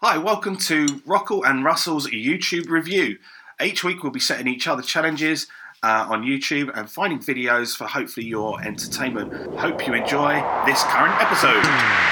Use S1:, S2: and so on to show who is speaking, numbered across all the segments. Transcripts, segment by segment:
S1: Hi, welcome to Rockall and Russell's YouTube review. Each week we'll be setting each other challenges on YouTube and finding videos for hopefully your entertainment. Hope you enjoy this current episode.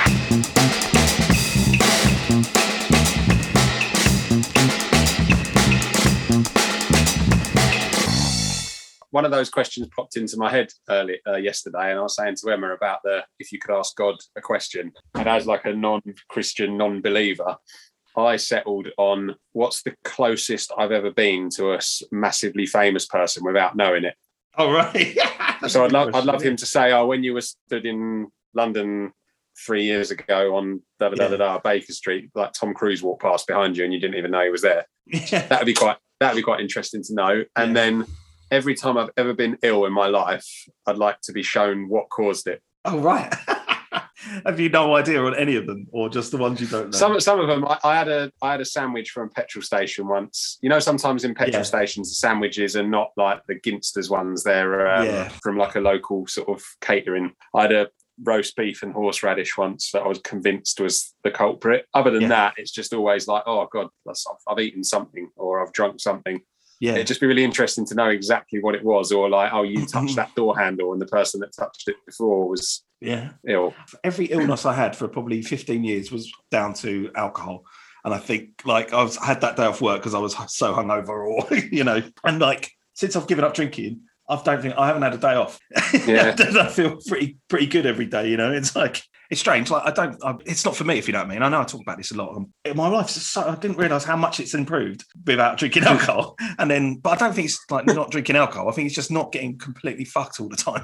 S2: One of those questions popped into my head yesterday, and I was saying to Emma about if you could ask God a question. And as like a non-Christian, non-believer, I settled on what's the closest I've ever been to a massively famous person without knowing it.
S1: Oh, right.
S2: So I'd love him to say, "Oh, when you were stood in London 3 years ago on Baker Street, like Tom Cruise walked past behind you and you didn't even know he was there."
S1: Yeah.
S2: That'd be quite interesting to know. And then every time I've ever been ill in my life, I'd like to be shown what caused it.
S1: Oh, right. Have you no idea on any of them, or just the ones you don't know?
S2: Some of them. I had a sandwich from a petrol station once. You know, sometimes in petrol stations, the sandwiches are not like the Ginsters ones. They're from like a local sort of catering. I had a roast beef and horseradish once that I was convinced was the culprit. Other than that, it's just always like, oh God, I've eaten something or I've drunk something. Yeah, it'd just be really interesting to know exactly what it was, or like, oh, you touched that door handle and the person that touched it before was ill.
S1: Every illness I had for probably 15 years was down to alcohol. And I think like I had that day off work because I was so hungover, or, you know, and like since I've given up drinking, I haven't had a day off.
S2: Yeah.
S1: I feel pretty good every day, you know. It's like, it's strange. Like it's not for me, if you know what I mean. I know I talk about this a lot. My life, I didn't realise how much it's improved without drinking alcohol. But I don't think it's like not drinking alcohol. I think it's just not getting completely fucked all the time.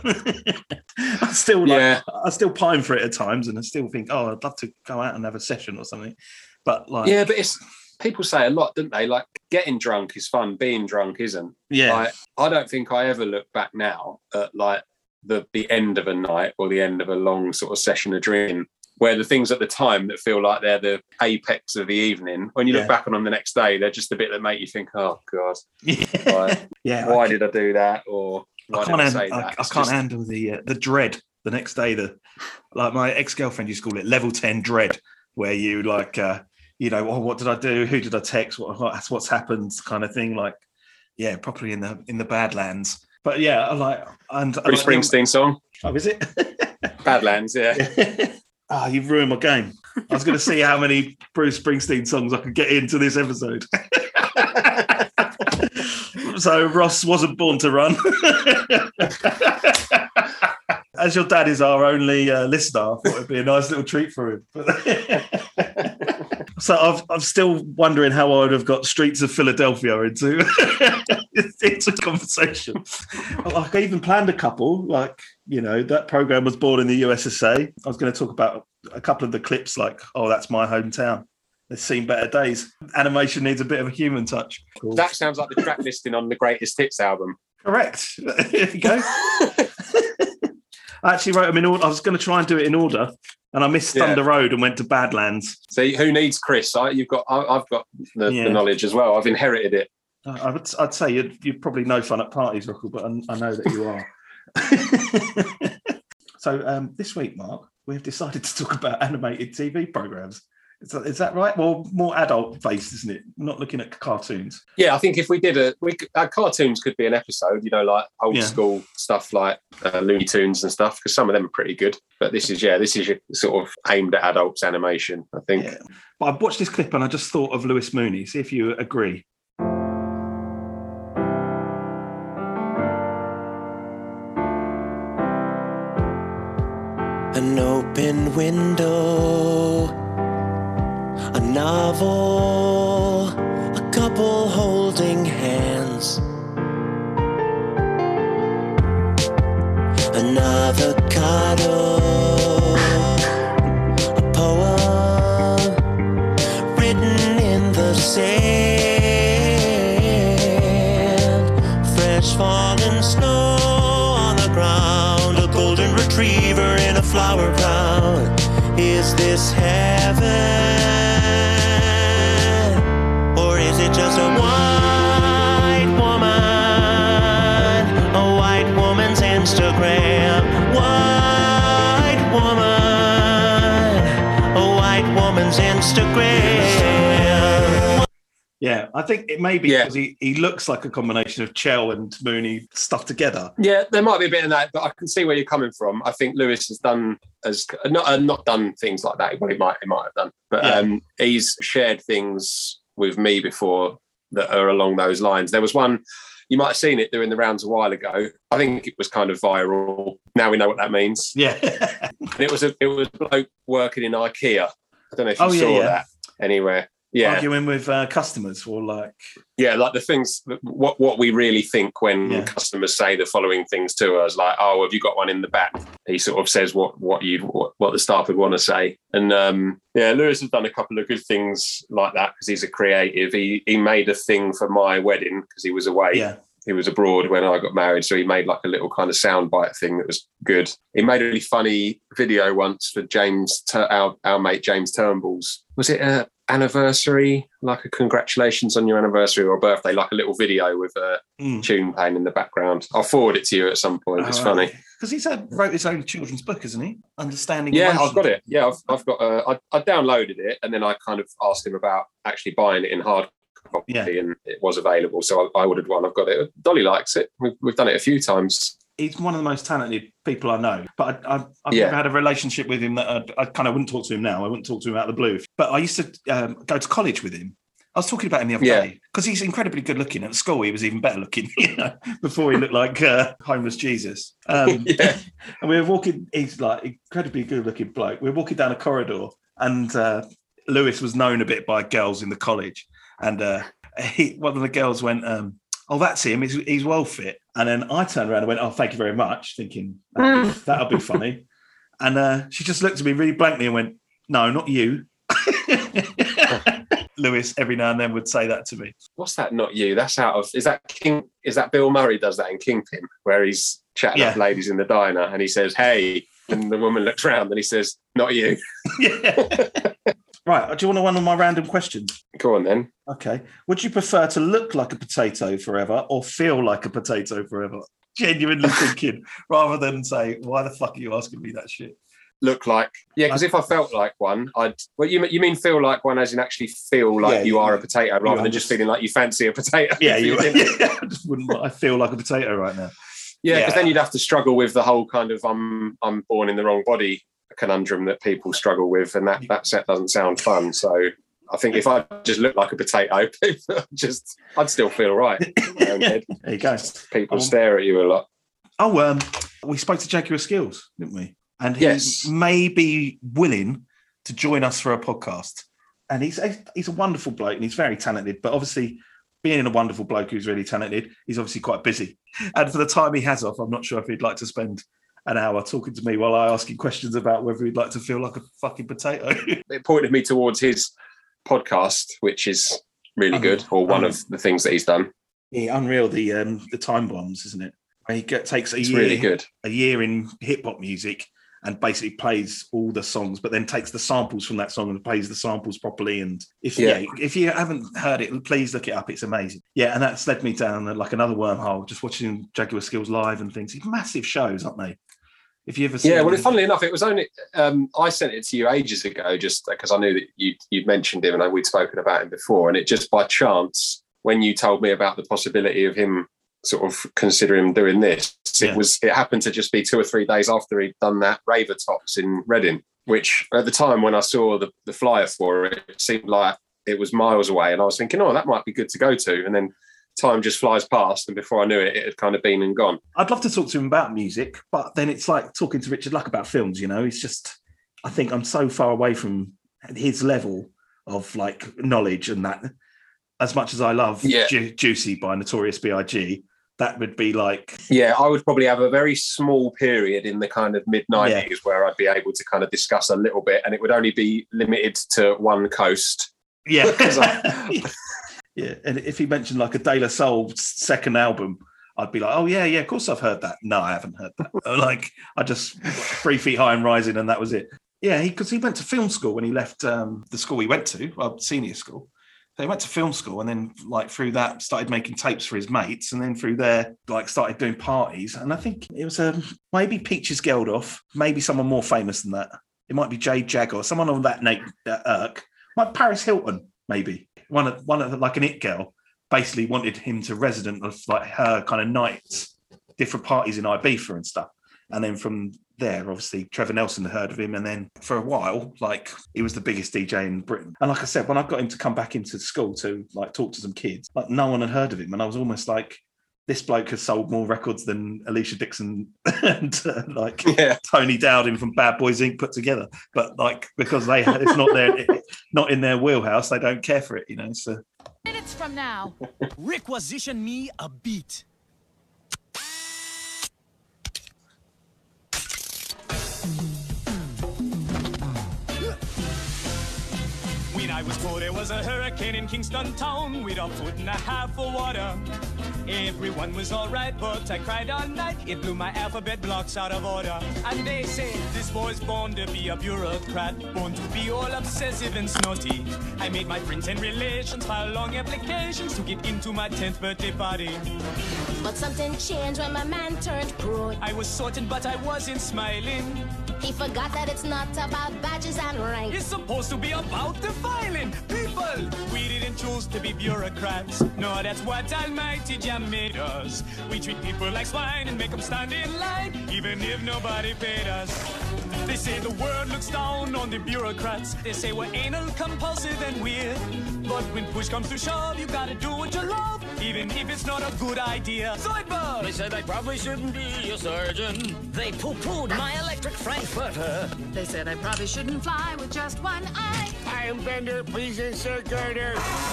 S1: I still pine for it at times, and I still think, oh, I'd love to go out and have a session or something. But like,
S2: yeah, but it's. People say a lot, don't they? Like, getting drunk is fun, being drunk isn't.
S1: Yeah.
S2: Like, I don't think I ever look back now at like the end of a night or the end of a long sort of session of drinking, where the things at the time that feel like they're the apex of the evening, when you look back on them the next day, they're just the bit that make you think, oh God, why did I do that? Or why did I say that?
S1: I can't handle the dread the next day. Like my ex-girlfriend used to call it level 10 dread, where you like... you know, oh, what did I do? Who did I text? What's happened? Kind of thing. Like, yeah, properly in the Badlands. But yeah, I like
S2: Bruce Springsteen song.
S1: Oh, is it?
S2: Badlands, yeah.
S1: Oh, you've ruined my game. I was going to see how many Bruce Springsteen songs I could get into this episode. So Ross wasn't born to run. As your dad is our only listener, I thought it'd be a nice little treat for him. So I'm still wondering how I would have got Streets of Philadelphia into conversation. Like, I even planned a couple. Like, you know, that program was born in the USSA. I was going to talk about a couple of the clips, like, oh, that's my hometown. It's seen better days. Animation needs a bit of a human touch.
S2: Cool. That sounds like the track listing on the Greatest Hits album.
S1: Correct. Here you go. I actually wrote them in order. I was going to try and do it in order, and I missed Thunder Road and went to Badlands.
S2: See, who needs Chris? I've got the knowledge as well. I've inherited it.
S1: I'd say you're probably no fun at parties, Rockall, but I know that you are. So this week, Mark, we've decided to talk about animated TV programs. Is that right? Well, more adult-based, isn't it? Not looking at cartoons.
S2: Yeah, I think if we did our cartoons could be an episode, you know, like old school stuff like Looney Tunes and stuff, because some of them are pretty good. But this is your sort of aimed at adults animation, I think. Yeah.
S1: But I watched this clip and I just thought of Lewis Mooney. See if you agree.
S3: An open window, a novel, a couple holding hands, an avocado, a poem written in the sand, fresh fallen snow on the ground, a golden retriever in a flower crown. Is this heaven? Just a white woman's Instagram. White woman, a white woman's Instagram.
S1: Yeah, I think it may be because he looks like a combination of Chell and Mooney stuffed together.
S2: Yeah, there might be a bit of that, but I can see where you're coming from. I think Lewis has not done things like that. Well, he might have done, but he's shared things with me before that are along those lines. There was one, you might have seen it doing the rounds a while ago. I think it was kind of viral. Now we know what that means.
S1: Yeah,
S2: and it was a bloke working in IKEA. I don't know if you saw that anywhere. Yeah,
S1: arguing with customers or like
S2: the things what we really think when customers say the following things to us, like, oh, have you got one in the back? He sort of says what the staff would want to say, and Lewis has done a couple of good things like that because he's a creative. He made a thing for my wedding because he was away.
S1: Yeah.
S2: He was abroad when I got married, so he made like a little kind of soundbite thing that was good. He made a really funny video once for our mate James Turnbull's. Was it a anniversary, like a congratulations on your anniversary or birthday, like a little video with a tune playing in the background? I'll forward it to you at some point. It's funny
S1: because he's wrote his own children's book, isn't he? Understanding.
S2: Yeah,
S1: emotion.
S2: I've got it. Yeah, I've got. I downloaded it and then I kind of asked him about actually buying it in hard copy, and it was available, so I ordered one. I've got it. Dolly likes it. We've done it a few times.
S1: He's one of the most talented people I know, but I've never had a relationship with him that I kind of wouldn't talk to him now. I wouldn't talk to him out of the blue. But I used to go to college with him. I was talking about him the other day because he's incredibly good looking. At school, he was even better looking, before he looked like homeless Jesus. And we were walking, he's like incredibly good looking bloke. We were walking down a corridor and Lewis was known a bit by girls in the college. And one of the girls went, oh, that's him. He's well fit. And then I turned around and went, oh, thank you very much, thinking that'll be funny. And she just looked at me really blankly and went, no, not you. Lewis every now and then would say that to me.
S2: What's that? Not you? That's out of. Is that Bill Murray does that in Kingpin, where he's chatting up ladies in the diner and he says, hey, and the woman looks around and he says, not you.
S1: Right, do you want one of my random questions?
S2: Go on then.
S1: Okay. Would you prefer to look like a potato forever or feel like a potato forever? Genuinely thinking, rather than say, why the fuck are you asking me that shit?
S2: Look like, because if I felt like one, you mean feel like one as in actually feel like you are a potato rather than just feeling like you fancy a potato.
S1: Yeah, I just wouldn't. I feel like a potato right now.
S2: Yeah, because then you'd have to struggle with the whole kind of I'm born in the wrong body conundrum that people struggle with, and that set doesn't sound fun. So I think if I just look like a potato, I'd still feel right.
S1: There you go.
S2: People stare at you a lot.
S1: Oh, we spoke to Jaguar Skills, didn't we? And he may be willing to join us for a podcast. And he's a wonderful bloke and he's very talented, but obviously being a wonderful bloke who's really talented, he's obviously quite busy. And for the time he has off, I'm not sure if he'd like to spend an hour talking to me while I ask him questions about whether he'd like to feel like a fucking potato.
S2: It pointed me towards his podcast, which is really good, or one of the things that he's done.
S1: Yeah, Unreal, the Time Bombs, isn't it? Where he takes a year in hip hop music and basically plays all the songs, but then takes the samples from that song and plays the samples properly. And if you haven't heard it, please look it up. It's amazing. Yeah, and that's led me down like another wormhole, just watching Jaguar Skills live and things. These massive shows, aren't they? If you ever seen
S2: funnily enough, it was only I sent it to you ages ago, just because I knew that you'd mentioned him and we'd spoken about him before, and it just by chance when you told me about the possibility of him sort of considering doing this, it happened to just be 2 or 3 days after he'd done that Raver Tops in Reading, which at the time when I saw the flyer for it, it seemed like it was miles away, and I was thinking, oh, that might be good to go to, and then time just flies past, and before I knew it, it had kind of been and gone.
S1: I'd love to talk to him about music, but then it's like talking to Richard Luck about films, you know. It's just, I think I'm so far away from his level of like knowledge, and that as much as I love Juicy by Notorious B.I.G., that would be like...
S2: Yeah, I would probably have a very small period in the kind of mid-90s where I'd be able to kind of discuss a little bit, and it would only be limited to one coast.
S1: Yeah. Yeah, and if he mentioned like a De La Soul's second album, I'd be like, oh, yeah, of course I've heard that. No, I haven't heard that. Like, I just 3 Feet High and Rising, and that was it. Yeah, because he went to film school when he left the school he went to, senior school. So he went to film school, and then like through that started making tapes for his mates, and then through there like started doing parties. And I think it was maybe Peaches Geldof, maybe someone more famous than that. It might be Jade Jaguar, someone on that irk. Like Paris Hilton, maybe. one of the, like an it girl basically wanted him to resident of like her kind of nights, different parties in Ibiza and stuff. And then from there, obviously, Trevor Nelson had heard of him. And then for a while, like, he was the biggest DJ in Britain. And like I said, when I got him to come back into school to like talk to some kids, like no one had heard of him. And I was almost like, this bloke has sold more records than Alicia Dixon and Tony Dowding from Bad Boys Inc. put together. But like, because it's not in their wheelhouse, they don't care for it, you know. So
S4: minutes from now, requisition me a beat. When I was 4, there was a hurricane in Kingston town with 1.5 feet of water. Everyone was all right, but I cried all night. It blew my alphabet blocks out of order. And they say this boy's born to be a bureaucrat, born to be all obsessive and snotty. I made my friends and relations file long applications to get into my 10th birthday party.
S5: But something changed when my man turned pro.
S4: I was sorting, but I wasn't smiling.
S5: He forgot that it's not about badges and rank.
S4: It's supposed to be about defiling people. We didn't choose to be bureaucrats. No, that's what Almighty Jah made us. We treat people like swine and make them stand in line, even if nobody paid us. They say the world looks down on the bureaucrats. They say we're anal, compulsive, and weird. But when push comes to shove, you gotta do what you love, even if it's not a good idea. Zoidberg!
S6: They said I probably shouldn't be a surgeon. They poo-pooed my electric frankfurter.
S7: They said I probably shouldn't fly with just one eye.
S6: I am Bender, please insert girder.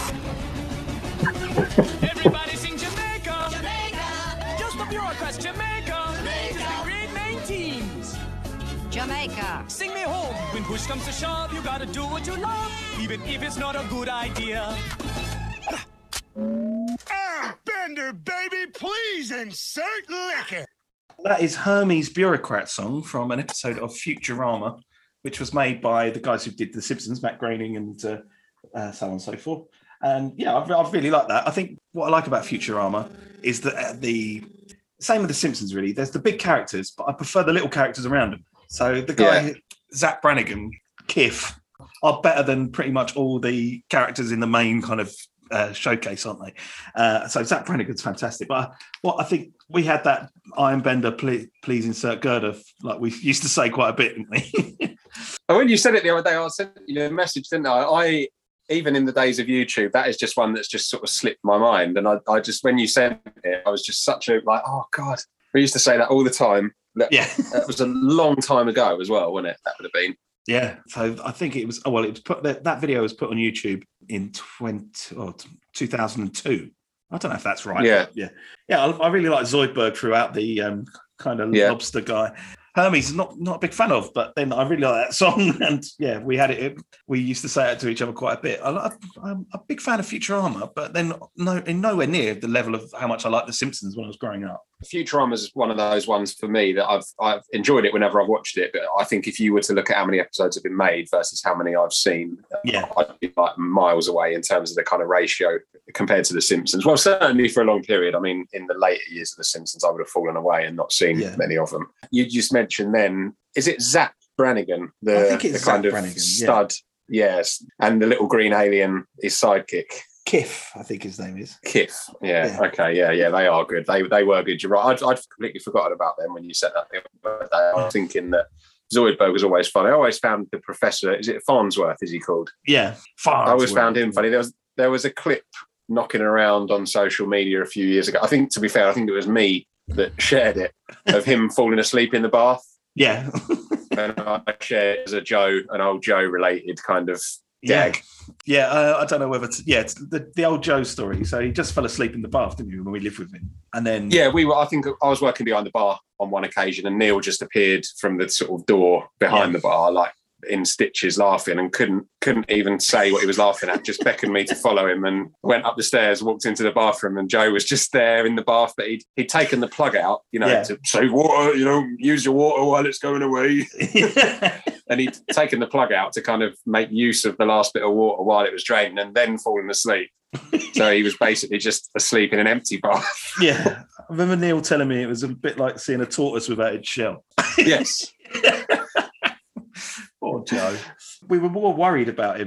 S4: Everybody sing Jamaica!
S7: Jamaica!
S4: Just the bureaucrats, Jamaica!
S7: Jamaica!
S4: Just the great main teams!
S7: Jamaica!
S4: Sing me home. When push comes to shove, you gotta do what you love, even if it's not a good idea.
S6: Bender, baby, please insert liquor.
S1: that is Hermes' Bureaucrat song from an episode of Futurama, which was made by the guys who did The Simpsons, Matt Groening and so on and so forth. And yeah, I really like that. I think what I like about Futurama is that the same with The Simpsons, really. There's the big characters, but I prefer the little characters around them. So the guy, Zach Brannigan, Kiff, are better than pretty much all the characters in the main kind of showcase, aren't they? So Zach Brannigan's fantastic. But what I think we had that Iron Bender, please insert girder, like we used to say quite a bit, didn't we?
S2: When you said it the other day, I sent you a message, didn't I? Even in the days of YouTube, that is just one that's just sort of slipped my mind. And I just, when you sent it, I was just such a like, oh God, we used to say that all the time. That was a long time ago as well, wasn't it? That would have been. Yeah.
S1: So I think it was, it was put, that video was put on YouTube in 2002. I don't know if that's right.
S2: Yeah.
S1: I really like Zoidberg throughout the kind of lobster guy. Hermes, not a big fan of, but then I really like that song. And yeah, we used to say it to each other quite a bit. I'm a big fan of Futurama, but then nowhere near the level of how much I liked The Simpsons when I was growing up.
S2: Futurama is one of those ones for me that I've enjoyed it whenever I've watched it. But I think if you were to look at how many episodes have been made versus how many I've seen, I'd be like miles away in terms of the kind of ratio compared to The Simpsons. Well, certainly for a long period. I mean, in the later years of The Simpsons, I would have fallen away and not seen many of them. You just mentioned then, is it Zach Brannigan?
S1: I think it's
S2: the kind
S1: Zach
S2: of
S1: Brannigan,
S2: stud. Yes. And the little green alien, his sidekick.
S1: Kiff, I think his name is.
S2: Kiff, yeah. Okay, yeah, they are good. They were good. You're right. I'd completely forgotten about them when you said that. I was thinking that Zoidberg was always funny. I always found the professor, is it Farnsworth, is he called?
S1: Yeah,
S2: Farnsworth. I always found him funny. There was a clip knocking around on social media a few years ago. I think, to be fair, it was me that shared it, of him falling asleep in the bath.
S1: Yeah.
S2: And I shared it as an old Joe related kind of gag.
S1: Yeah, I don't know whether it's the old Joe story. So he just fell asleep in the bath, didn't you, when we lived with him? And then
S2: I think I was working behind the bar on one occasion, and Neil just appeared from the sort of door behind the bar, like in stitches, laughing, and couldn't even say what he was laughing at. Just beckoned me to follow him, and went up the stairs, walked into the bathroom, and Joe was just there in the bath, but he'd taken the plug out, to save water, use your water while it's going away. And he'd taken the plug out to kind of make use of the last bit of water while it was draining, and then fallen asleep. So he was basically just asleep in an empty bath.
S1: Yeah. I remember Neil telling me it was a bit like seeing a tortoise without its shell.
S2: Yes.
S1: Poor Joe. We were more worried about him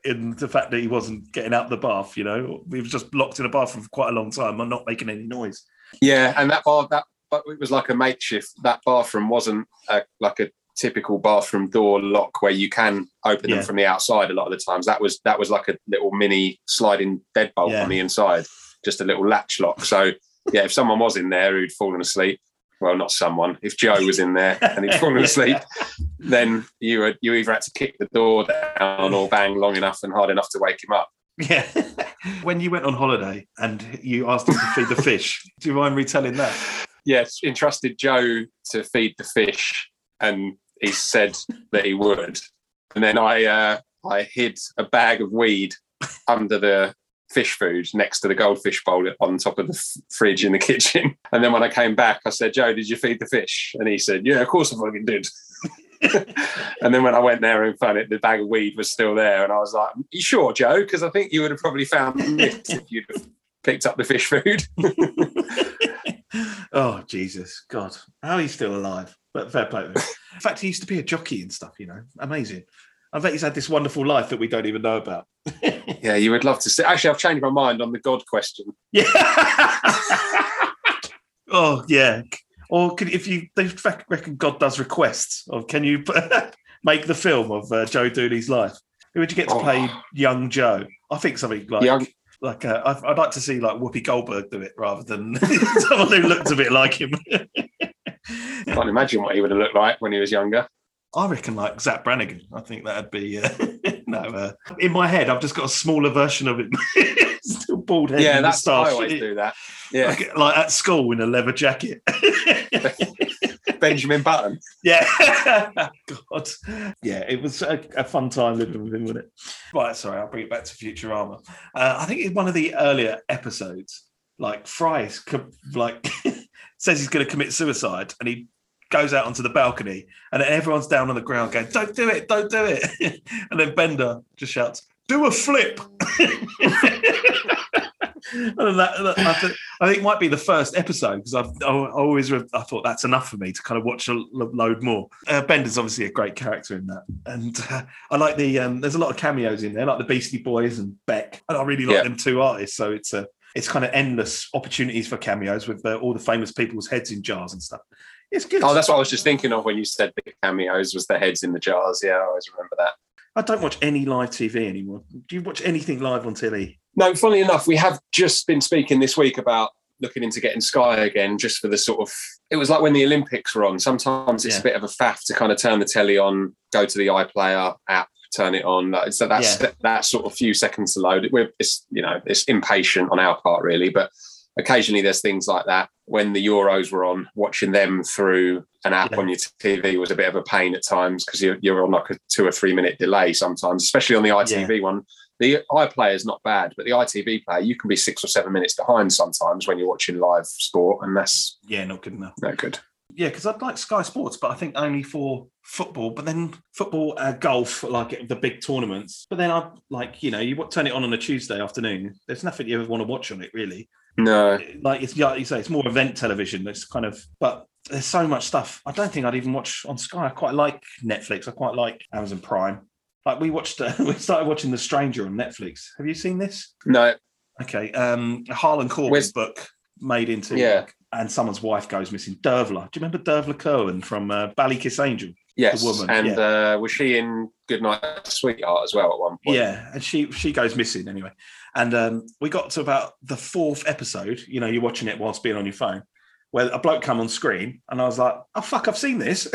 S1: in the fact that he wasn't getting out the bath. You know, he was just locked in a bathroom for quite a long time and not making any noise.
S2: Yeah, and that it was like a makeshift. That bathroom wasn't like a typical bathroom door lock where you can open them from the outside. A lot of the times, that was like a little mini sliding deadbolt on the inside, just a little latch lock. So yeah, if someone was in there who'd fallen asleep, well, not someone. If Joe was in there and he'd fallen asleep, then you either had to kick the door down or bang long enough and hard enough to wake him up.
S1: Yeah. When you went on holiday and you asked him to feed the fish, do you mind retelling that?
S2: Yes, entrusted Joe to feed the fish, and he said that he would. And then I hid a bag of weed under the fish food next to the goldfish bowl on top of the fridge in the kitchen. And then when I came back, I said, Joe, did you feed the fish? And he said, yeah, of course I fucking did. And then when I went there and found it, the bag of weed was still there. And I was like, you sure, Joe? Because I think you would have probably found it if you'd have picked up the fish food.
S1: Oh, Jesus. God. How he's still alive. But fair play to him. In fact, he used to be a jockey and stuff, you know. Amazing. I bet he's had this wonderful life that we don't even know about.
S2: Yeah, you would love to see. Actually, I've changed my mind on the God question.
S1: Yeah. Oh, yeah. Or if you reckon God does requests, or can you make the film of Joe Dooley's life? Who would you get to play young Joe? I think something like
S2: young.
S1: I'd like to see like Whoopi Goldberg do it rather than someone who looked a bit like him.
S2: I can't imagine what he would have looked like when he was younger.
S1: I reckon like Zach Brannigan. I think that'd be in my head. I've just got a smaller version of it. Still bald head.
S2: Yeah, that's I always do that. Yeah,
S1: like at school in a leather jacket.
S2: Benjamin Button.
S1: Yeah. God. Yeah, it was a fun time living with him, wasn't it? Right, sorry, I'll bring it back to Futurama. I think in one of the earlier episodes, like Fry like says he's going to commit suicide, and he goes out onto the balcony, and everyone's down on the ground going, "Don't do it! Don't do it!" And then Bender just shouts, "Do a flip!" And I think it might be the first episode because I thought that's enough for me to kind of watch a load more. Bender's obviously a great character in that, and I like the there's a lot of cameos in there, like the Beastie Boys and Beck, and I really like them two artists. So it's kind of endless opportunities for cameos with all the famous people's heads in jars and stuff. It's good.
S2: Oh, that's what I was just thinking of when you said the cameos was the heads in the jars. Yeah, I always remember that.
S1: I don't watch any live TV anymore. Do you watch anything live on telly?
S2: No, funnily enough, we have just been speaking this week about looking into getting Sky again, just for the sort of, it was like when the Olympics were on. Sometimes it's a bit of a faff to kind of turn the telly on, go to the iPlayer app, turn it on. So that's that sort of few seconds to load. It's impatient on our part, really, but occasionally there's things like that. When the Euros were on, watching them through an app on your TV was a bit of a pain at times because you're on like a 2 or 3 minute delay sometimes, especially on the ITV one. The iPlayer is not bad, but the ITV player, you can be 6 or 7 minutes behind sometimes when you're watching live sport, and that's
S1: not good enough.
S2: No good.
S1: Yeah, because I'd like Sky Sports, but I think only for football. But then football, golf, like the big tournaments. But then I you turn it on a Tuesday afternoon. There's nothing you ever want to watch on it, really.
S2: No,
S1: like you say, it's more event television. It's kind of, but there's so much stuff. I don't think I'd even watch on Sky. I quite like Netflix. I quite like Amazon Prime. Like we started watching The Stranger on Netflix. Have you seen this?
S2: No.
S1: Okay. Harlan Corbin's book made into and someone's wife goes missing. Dervla. Do you remember Dervla Cohen from Ballykiss Angel?
S2: Yes.
S1: The woman.
S2: And was she in Goodnight Sweetheart as well at one point?
S1: Yeah, and she goes missing anyway. And we got to about the 4th episode. You know, you're watching it whilst being on your phone, where a bloke come on screen, and I was like, "Oh fuck, I've seen this."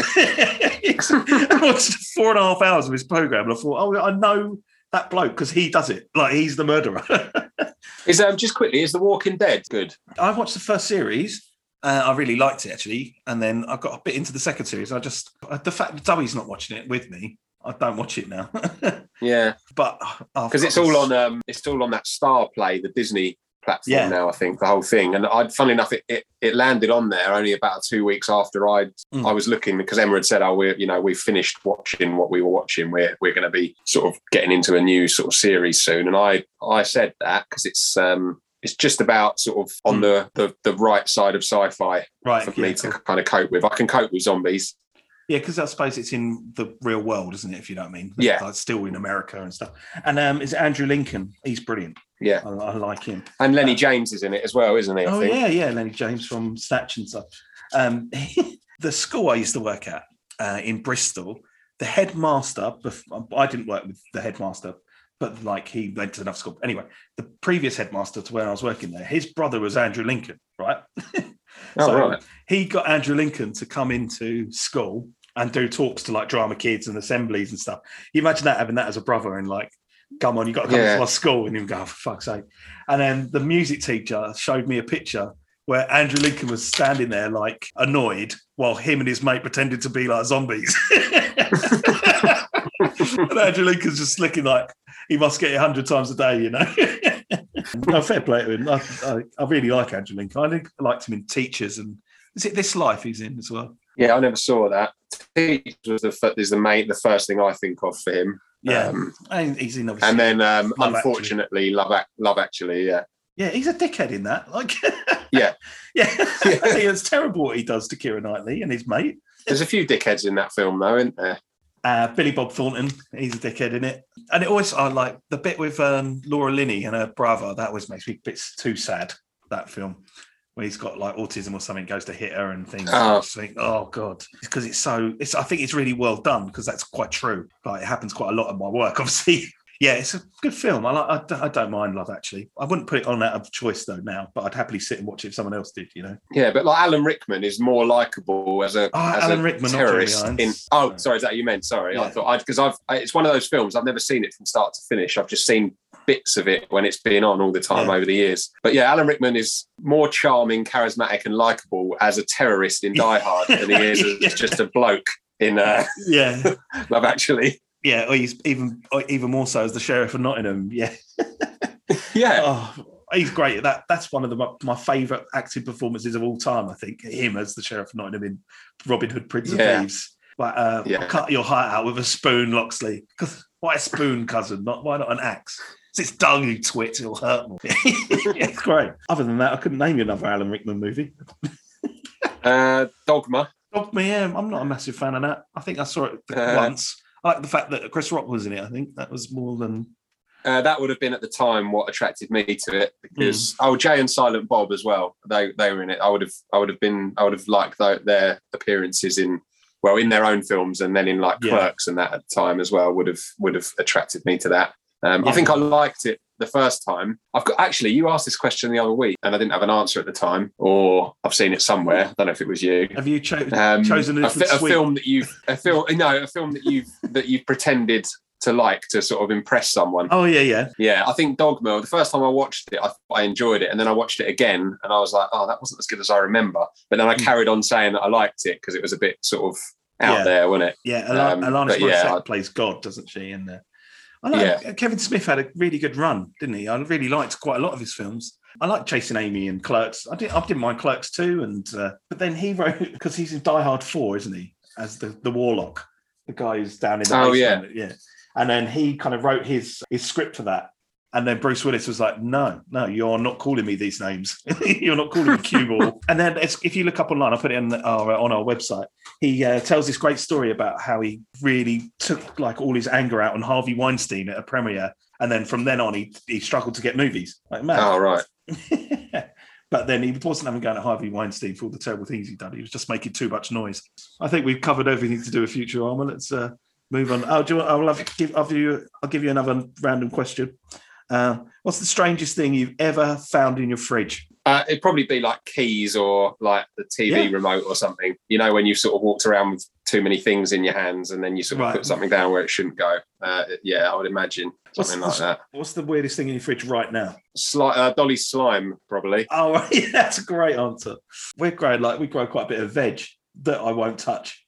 S1: I watched 4.5 hours of his program, and I thought, "Oh, I know that bloke because he does it. Like he's the murderer."
S2: Is just quickly, is The Walking Dead good?
S1: I watched the first series. I really liked it actually, and then I got a bit into the second series. The fact that Zoe's not watching it with me, I don't watch it now.
S2: Yeah,
S1: but
S2: because it's all on that Star Play, the Disney platform now. I think the whole thing, and funnily enough, it landed on there only about 2 weeks after I was looking, because Emma had said, "Oh, we've finished watching what we were watching. We're going to be sort of getting into a new sort of series soon." And I said that because it's just about sort of on the right side of sci-fi for me to kind of cope with. I can cope with zombies.
S1: Yeah, because I suppose it's in the real world, isn't it? If you know what I mean.
S2: Yeah.
S1: Like still in America and stuff. And is it Andrew Lincoln? He's brilliant.
S2: Yeah.
S1: I like him.
S2: And Lenny James is in it as well, isn't he? I think.
S1: Yeah. Lenny James from Snatch and stuff. The school I used to work at in Bristol, the headmaster, I didn't work with the headmaster, but like he went to another school. Anyway, the previous headmaster to where I was working there, his brother was Andrew Lincoln, right?
S2: Right.
S1: He got Andrew Lincoln to come into school and do talks to like drama kids and assemblies and stuff. You imagine that, having that as a brother and like, come on, you got to come to my school, and he'd go, oh, for fuck's sake. And then the music teacher showed me a picture where Andrew Lincoln was standing there like annoyed while him and his mate pretended to be like zombies. And Andrew Lincoln's just looking like he must get it 100 times a day, you know. No, fair play to him. I really like Andrew Lincoln. I liked him in Teachers, and is it This Life he's in as well?
S2: Yeah, I never saw that. Teachers was the first thing I think of for him.
S1: Yeah, and he's in obviously.
S2: And then,
S1: Love
S2: unfortunately, Love Actually, yeah.
S1: Yeah, he's a dickhead in that. Like,
S2: yeah.
S1: I think it's terrible what he does to Keira Knightley and his mate.
S2: There's a few dickheads in that film, though, isn't there?
S1: Billy Bob Thornton, he's a dickhead in it. And it always, I like the bit with Laura Linney and her brother, that always makes me a bit too sad, that film, where he's got like autism or something, goes to hit her and things. I just think, oh God, because I think it's really well done, because that's quite true. Like, it happens quite a lot in my work, obviously. Yeah, it's a good film. I don't mind Love Actually. I wouldn't put it on out of choice though now, but I'd happily sit and watch it if someone else did, you know.
S2: Yeah, but like Alan Rickman is more likable as a terrorist. Sorry, is that what you meant? Sorry, yeah. I thought it's one of those films I've never seen it from start to finish. I've just seen bits of it when it's been on all the time over the years. But yeah, Alan Rickman is more charming, charismatic, and likable as a terrorist in Die Hard than he is as just a bloke in Love Actually.
S1: Yeah, or he's even more so as the sheriff of Nottingham. Yeah,
S2: yeah.
S1: Oh, he's great. That's one of my favourite acting performances of all time. I think him as the sheriff of Nottingham in Robin Hood, Prince of Thieves. Like, cut your heart out with a spoon, Loxley. Why a spoon, cousin? Why not an axe? It's dung, you twit. It'll hurt more. Yeah, it's great. Other than that, I couldn't name you another Alan Rickman movie.
S2: Dogma.
S1: Yeah, I'm not a massive fan of that. I think I saw it once. I like the fact that Chris Rock was in it. I think that was more than...
S2: that would have been at the time what attracted me to it, because Jay and Silent Bob as well. They were in it. I would have liked their appearances in their own films, and then in like Clerks and that at the time as well would have attracted me to that. I think I liked it the first time. You asked this question the other week, and I didn't have an answer at the time, or I've seen it somewhere. I don't know if it was you.
S1: Have you chosen a
S2: film that you've pretended to like to sort of impress someone?
S1: Oh yeah.
S2: I think Dogma. The first time I watched it, I enjoyed it, and then I watched it again, and I was like, oh, that wasn't as good as I remember. But then I carried on saying that I liked it because it was a bit sort of out there, wasn't it?
S1: Yeah, Alanis Morissette plays God, doesn't she? And Kevin Smith had a really good run, didn't he? I really liked quite a lot of his films. I like Chasing Amy and Clerks. I didn't mind Clerks too, and but then he wrote, because he's in Die Hard 4, isn't he? As the warlock, the guy who's down in the basement. Yeah. And then he kind of wrote his script for that. And then Bruce Willis was like, no, you're not calling me these names. You're not calling me cue ball. And then if you look up online, I'll put it on our website. He tells this great story about how he really took like all his anger out on Harvey Weinstein at a premiere. And then from then on, he struggled to get movies. Like, man.
S2: Oh, right.
S1: But then he wasn't having going to Harvey Weinstein for all the terrible things he'd done. He was just making too much noise. I think we've covered everything to do with Futurama. Let's move on. I'll give you another random question. What's the strangest thing you've ever found in your fridge?
S2: It'd probably be like keys or like the TV remote or something. You know, when you've sort of walked around with too many things in your hands and then you sort of put something down where it shouldn't go. I would imagine something like that. What's
S1: the weirdest thing in your fridge right now?
S2: Dolly's slime, probably.
S1: Oh, right. That's a great answer. We grow quite a bit of veg that I won't touch.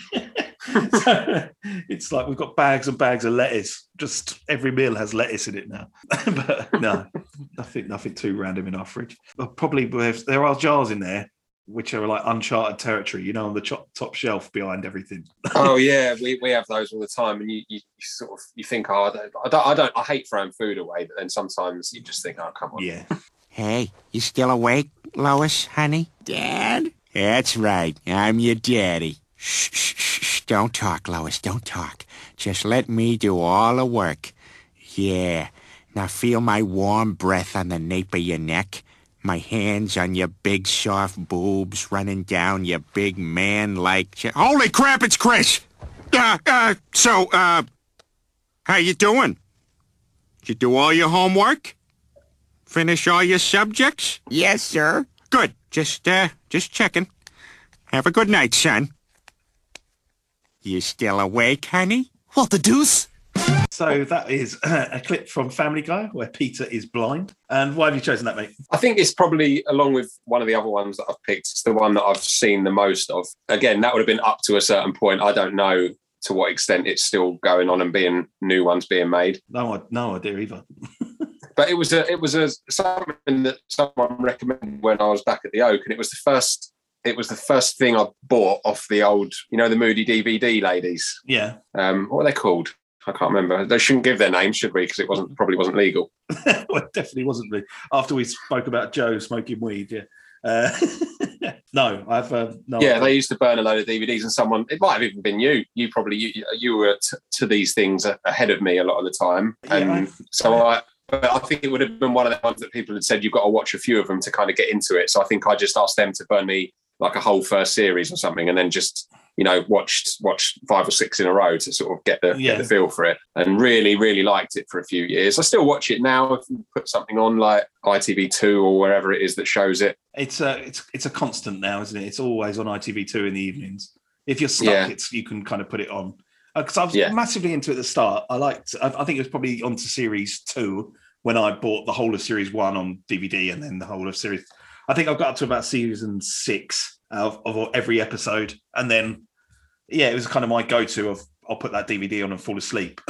S1: So it's like we've got bags and bags of lettuce. Just every meal has lettuce in it now. But no, nothing too random in our fridge. But probably there are jars in there which are like uncharted territory, you know, on the top shelf behind everything.
S2: Oh yeah, we have those all the time, and you sort of think, I hate throwing food away, but then sometimes you just think, oh, come on.
S8: Yeah. Hey, you still awake, Lois, honey? Dad? That's right. I'm your daddy. Shh, shh, shh. don't talk, Lois, don't talk. Just let me do all the work. Yeah. Now feel my warm breath on the nape of your neck. My hands on your big, soft boobs running down your big man-like... Holy crap, it's Chris! How you doing? Did you do all your homework? Finish all your subjects? Yes, sir. Good. Just checking. Have a good night, son. You still awake, honey?
S9: What the deuce?
S1: So that is a clip from Family Guy where Peter is blind. And why have you chosen that, mate?
S2: I think it's probably, along with one of the other ones that I've picked, it's the one that I've seen the most of. Again, that would have been up to a certain point. I don't know to what extent it's still going on and being new ones being made.
S1: No idea either.
S2: But it was something that someone recommended when I was back at the Oak, and it was the first thing I bought off the old, the Moody DVD ladies.
S1: Yeah.
S2: What are they called? I can't remember. They shouldn't give their names, should we? Because it probably wasn't legal.
S1: Well, it definitely wasn't. After we spoke about Joe smoking weed, yeah. No, I've no.
S2: Yeah, they used to burn a load of DVDs, and someone, it might have even been you. You were to these things ahead of me a lot of the time, and I think it would have been one of the ones that people had said you've got to watch a few of them to kind of get into it. So I think I just asked them to burn me like a whole first series or something, and then just watched 5 or 6 in a row to sort of get the feel for it, and really, really liked it for a few years. I still watch it now if you put something on like ITV2 or wherever it is that shows it.
S1: It's a constant now, isn't it? It's always on ITV2 in the evenings. If you're stuck, you can kind of put it on. Because I was massively into it at the start. I think it was probably onto series 2 when I bought the whole of series 1 on DVD, and then the whole of series. I think I got up to about season 6 of every episode, and then it was kind of my go-to of I'll put that DVD on and fall asleep.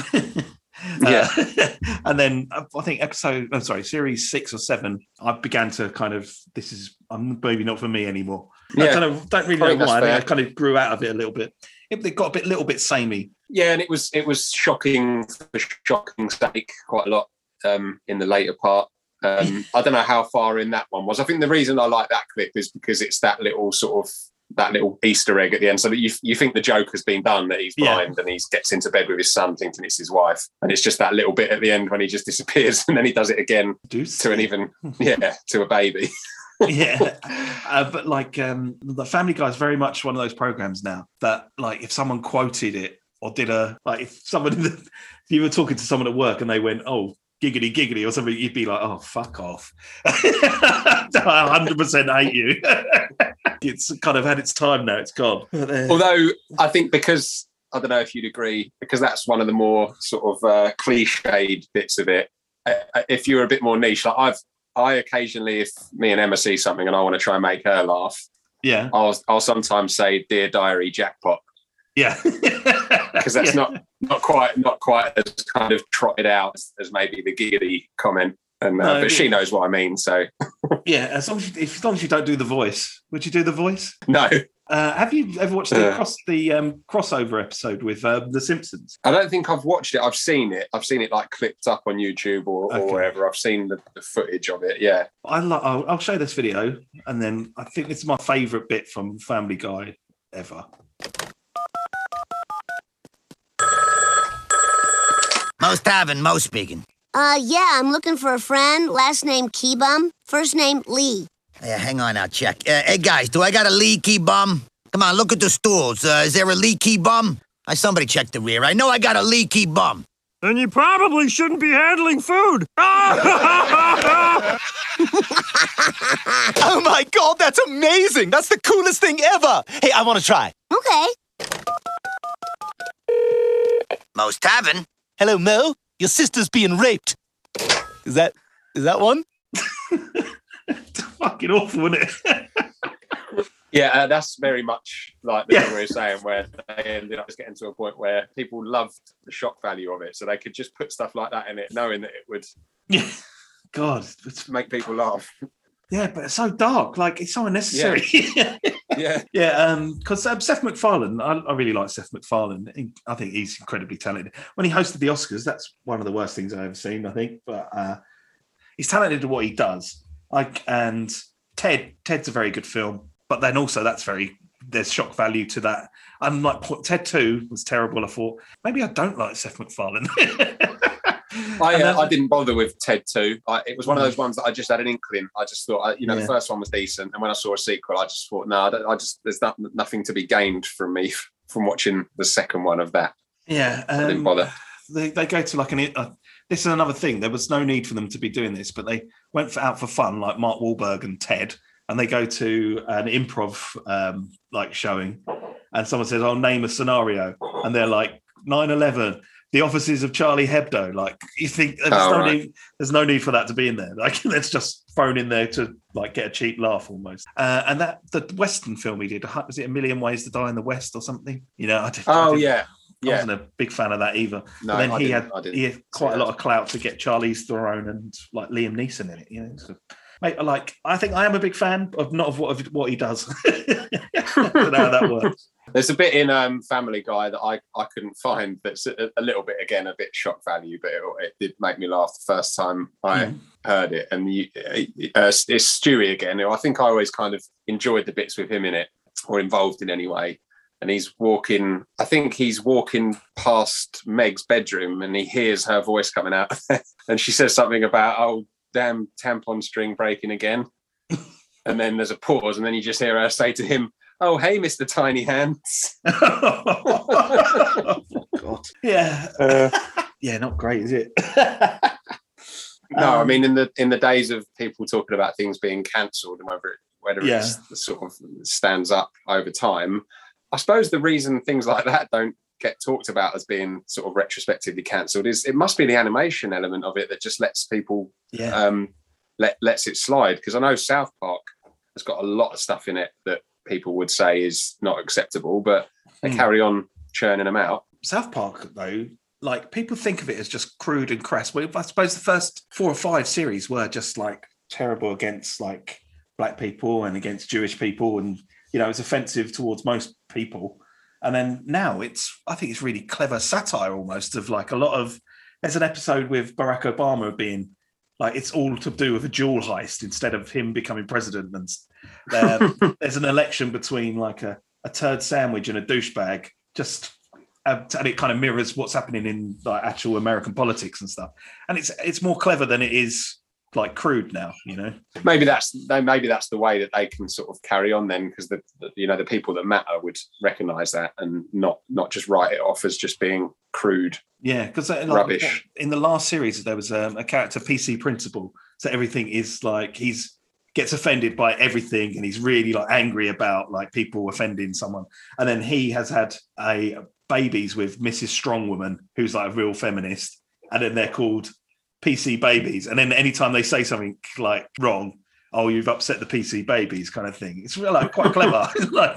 S1: And then I think series 6 or 7, I began to kind of maybe not for me anymore. I don't really know why. I think I kind of grew out of it a little bit. It got a little bit samey.
S2: Yeah, and it was shocking for shocking sake quite a lot in the later part. I don't know how far in that one was. I think the reason I like that clip is because it's that little Easter egg at the end, so that you think the joke has been done, that he's blind and he gets into bed with his son thinking it's his wife, and it's just that little bit at the end when he just disappears, and then he does it again to a baby.
S1: But like the Family Guy is very much one of those programs now that, like, if someone quoted it or did if you were talking to someone at work and they went, "Oh, giggity giggity" or something, you'd be like, "Oh, fuck off." I 100% hate you. It's kind of had its time now. It's gone.
S2: Although I think, because I don't know if you'd agree, because that's one of the more sort of cliched bits of it. If you're a bit more niche, like I occasionally, if me and Emma see something and I want to try and make her laugh, I'll sometimes say "Dear Diary, jackpot."
S1: Yeah,
S2: because that's not quite as kind of trotted out as maybe the giggity comment. And but she knows what I mean. So
S1: as long as you don't do the voice. Would you do the voice?
S2: No.
S1: Have you ever watched the crossover episode with The Simpsons?
S2: I don't think I've watched it. I've seen it. like clipped up on YouTube or wherever. I've seen the footage of it. Yeah.
S1: I'll show this video, and then I think this is my favourite bit from Family Guy ever.
S9: Most having, most speaking.
S5: I'm looking for a friend. Last name Keybum. First name Lee.
S9: Yeah, hang on, I'll check. Hey, guys, do I got a leaky bum? Come on, look at the stools. Is there a leaky bum? Somebody check the rear. I know I got a leaky bum.
S10: Then you probably shouldn't be handling food.
S11: Oh, my God, that's amazing. That's the coolest thing ever. Hey, I want to try.
S5: Okay.
S9: Most having.
S11: Hello, Mo. Your sister's being raped. Is that one?
S1: It's fucking awful, isn't it?
S2: Yeah, that's very much like the thing we were saying, where they ended up just getting to a point where people loved the shock value of it, so they could just put stuff like that in it, knowing that it would make people laugh.
S1: Yeah, but it's so dark. Like, it's so unnecessary. Because Seth MacFarlane, I really like Seth MacFarlane. I think he's incredibly talented. When he hosted the Oscars, that's one of the worst things I've ever seen, I think. But he's talented at what he does. And Ted's a very good film. But then also that's very there's shock value to that. I'm like, Ted 2 was terrible. I thought maybe I don't like Seth MacFarlane.
S2: I didn't bother with Ted 2. It was one of those ones that I just had an inkling. I just thought, the first one was decent, and when I saw a sequel, I just thought, there's nothing to be gained from me from watching the second one of that.
S1: Yeah,
S2: I didn't bother.
S1: They go to like this is another thing. There was no need for them to be doing this, but they went out for fun, like Mark Wahlberg and Ted, and they go to an improv like showing, and someone says, "I'll name a scenario," and they're like 9/11. The offices of Charlie Hebdo. Like, you think there's no need for that to be in there. Like, that's just thrown in there to like get a cheap laugh almost. And the Western film he did, was it A Million Ways to Die in the West or something? I wasn't a big fan of that either. No, but then he had quite a lot of clout to get Charlize Theron and like Liam Neeson in it. So, mate, I think I am a big fan of what he does. I don't know how that works.
S2: There's a bit in Family Guy that I couldn't find that's a little bit, again, a bit shock value, but it did make me laugh the first time I heard it. And it's Stewie again, who I think I always kind of enjoyed the bits with him in it, or involved in any way. And he's walking past Meg's bedroom, and he hears her voice coming out. And she says something about, "Oh, damn tampon string breaking again." And then there's a pause, and then you just hear her say to him, "Oh, hey, Mr. Tiny Hands."
S1: Oh, God. Yeah. Yeah, not great, is it?
S2: No, I mean, in the days of people talking about things being cancelled and whether it sort of stands up over time, I suppose the reason things like that don't get talked about as being sort of retrospectively cancelled is it must be the animation element of it that just lets people lets it slide. Because I know South Park has got a lot of stuff in it that people would say is not acceptable, but they carry on churning them out.
S1: South Park, though, like, people think of it as just crude and crass. Well, I suppose the first 4 or 5 series were just like terrible against like black people and against Jewish people, and it's offensive towards most people. And then now I think it's really clever satire almost of like a lot of. There's an episode with Barack Obama being like, it's all to do with a jewel heist instead of him becoming president. And there's an election between like a turd sandwich and a douchebag, and it kind of mirrors what's happening in like actual American politics and stuff. And it's more clever than it is like crude now,
S2: Maybe that's the way that they can sort of carry on then, because the people that matter would recognise that and not just write it off as just being crude.
S1: Yeah, because
S2: rubbish.
S1: In the last series, there was a character, PC Principal. So everything is like gets offended by everything, and he's really like angry about like people offending someone. And then he has had babies with Mrs. Strongwoman, who's like a real feminist, and then they're called PC Babies. And then anytime they say something like wrong, "Oh, you've upset the PC Babies," kind of thing. It's really like quite clever.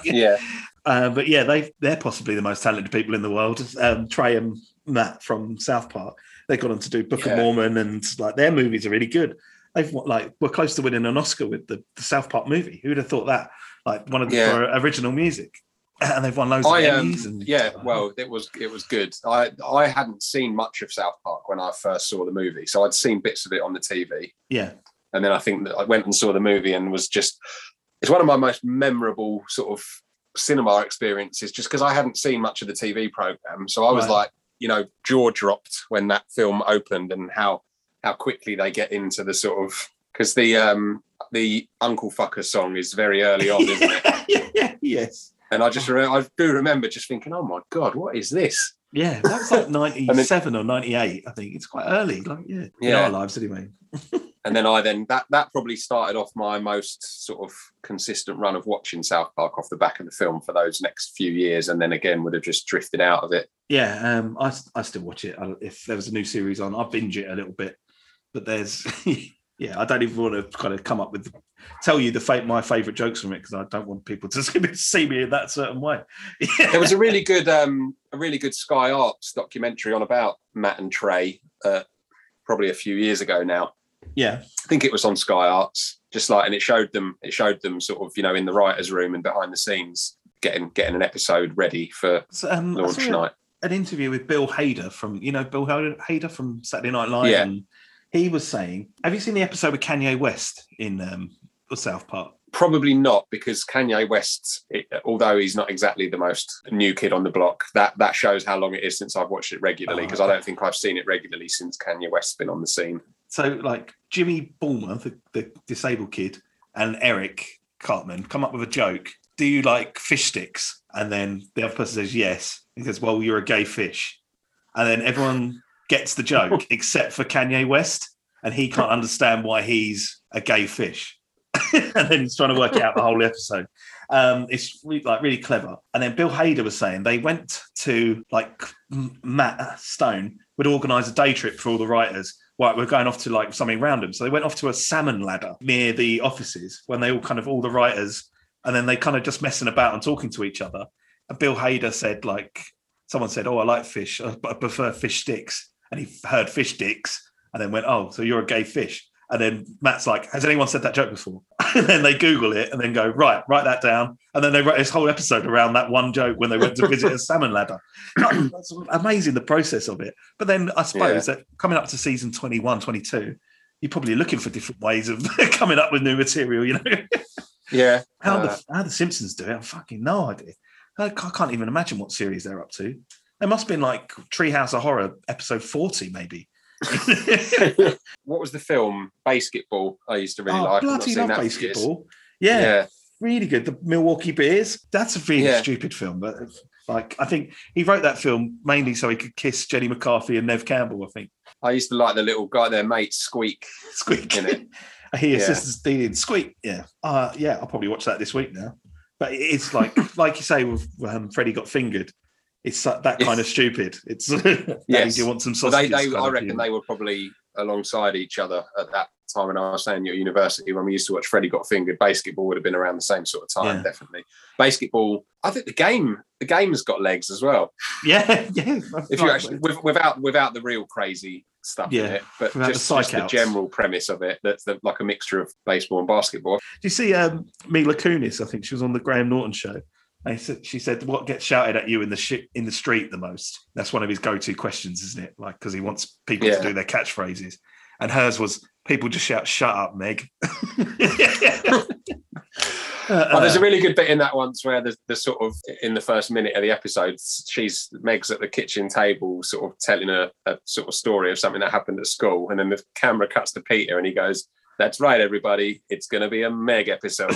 S1: But yeah, they're possibly the most talented people in the world. Trey and Matt from South Park, they got on to do Book of Mormon, and like their movies are really good. We're close to winning an Oscar with the South Park movie. Who'd have thought that? Like one of the original music. And they've won loads of Emmys.
S2: Well, it was good. I hadn't seen much of South Park when I first saw the movie, so I'd seen bits of it on the TV.
S1: Yeah,
S2: and then I think that I went and saw the movie and it's one of my most memorable sort of cinema experiences, just because I hadn't seen much of the TV program. So I was like, jaw dropped when that film opened, and how quickly they get into the sort of, because the Uncle Fucker song is very early on, isn't it?
S1: Yes.
S2: And I do remember just thinking, oh my God, what is this?
S1: Yeah, that's like 97 or 98, I think. It's quite early, like, in our lives anyway.
S2: And then that probably started off my most sort of consistent run of watching South Park off the back of the film for those next few years, and then again would have just drifted out of it.
S1: Yeah, I still watch it. If there was a new series on, I binge it a little bit. But there's... Yeah, I don't even want to kind of come up with, tell you my favourite jokes from it, because I don't want people to see me in that certain way.
S2: There was a really good Sky Arts documentary on about Matt and Trey, probably a few years ago now.
S1: Yeah,
S2: I think it was on Sky Arts. And it showed them sort of in the writers' room and behind the scenes getting an episode ready for launch night.
S1: An interview with Bill Hader from Bill Hader from Saturday Night Live.
S2: Yeah.
S1: And he was saying, have you seen the episode with Kanye West in or South Park?
S2: Probably not, because Kanye West, although he's not exactly the most new kid on the block, that shows how long it is since I've watched it regularly, because I don't think I've seen it regularly since Kanye West's been on the scene.
S1: So, like, Jimmy Bulmer, the disabled kid, and Eric Cartman come up with a joke. Do you like fish sticks? And then the other person says yes. He says, well, you're a gay fish. And then everyone gets the joke except for Kanye West, and he can't understand why he's a gay fish. And then he's trying to work it out the whole episode. It's really clever. And then Bill Hader was saying they went to, like, Matt Stone would organise a day trip for all the writers. Right, we're going off to like something random. So they went off to a salmon ladder near the offices when they all the writers, and then they kind of just messing about and talking to each other. And Bill Hader said, like, someone said, oh, I like fish, but I prefer fish sticks. And he heard fish sticks and then went, oh, so you're a gay fish. And then Matt's like, has anyone said that joke before? And then they Google it and then go, right, write that down. And then they wrote this whole episode around that one joke when they went to visit a salmon ladder. That's amazing, the process of it. But then I suppose that coming up to season 21, 22, you're probably looking for different ways of coming up with new material, you know?
S2: Yeah.
S1: How the Simpsons do it, I've fucking no idea. I can't even imagine what series they're up to. There must have been like Treehouse of Horror episode 40, maybe.
S2: What was the film? Basketball. I used to really like.
S1: Bloody love Basketball. Yeah, really good. The Milwaukee Bears. That's a really stupid film, but like I think he wrote that film mainly so he could kiss Jenny McCarthy and Nev Campbell. I think
S2: I used to like the little guy, their mate Squeak.
S1: In it. I hear sisters dealing Squeak. Yeah, I'll probably watch that this week now. But it's like you say with Freddie Got Fingered. It's that kind of stupid. It's yes. You want some sausages?
S2: I reckon they were probably alongside each other at that time when I was staying at university when we used to watch Freddie Got Fingered. Basketball would have been around the same sort of time, definitely. Basketball. I think the game's got legs as well.
S1: Yeah.
S2: If you actually without the real crazy stuff in it, but just the general premise of it, that's like a mixture of baseball and basketball.
S1: Do you see Mila Kunis? I think she was on the Graham Norton show. She said, "What gets shouted at you in the street the most?" That's one of his go-to questions, isn't it? Like, because he wants people to do their catchphrases, and hers was, "People just shout, 'Shut up, Meg.'"
S2: There's a really good bit in that once where the sort of in the first minute of the episode, Meg's at the kitchen table, sort of telling a sort of story of something that happened at school, and then the camera cuts to Peter, and he goes, "That's right, everybody, it's going to be a Meg episode."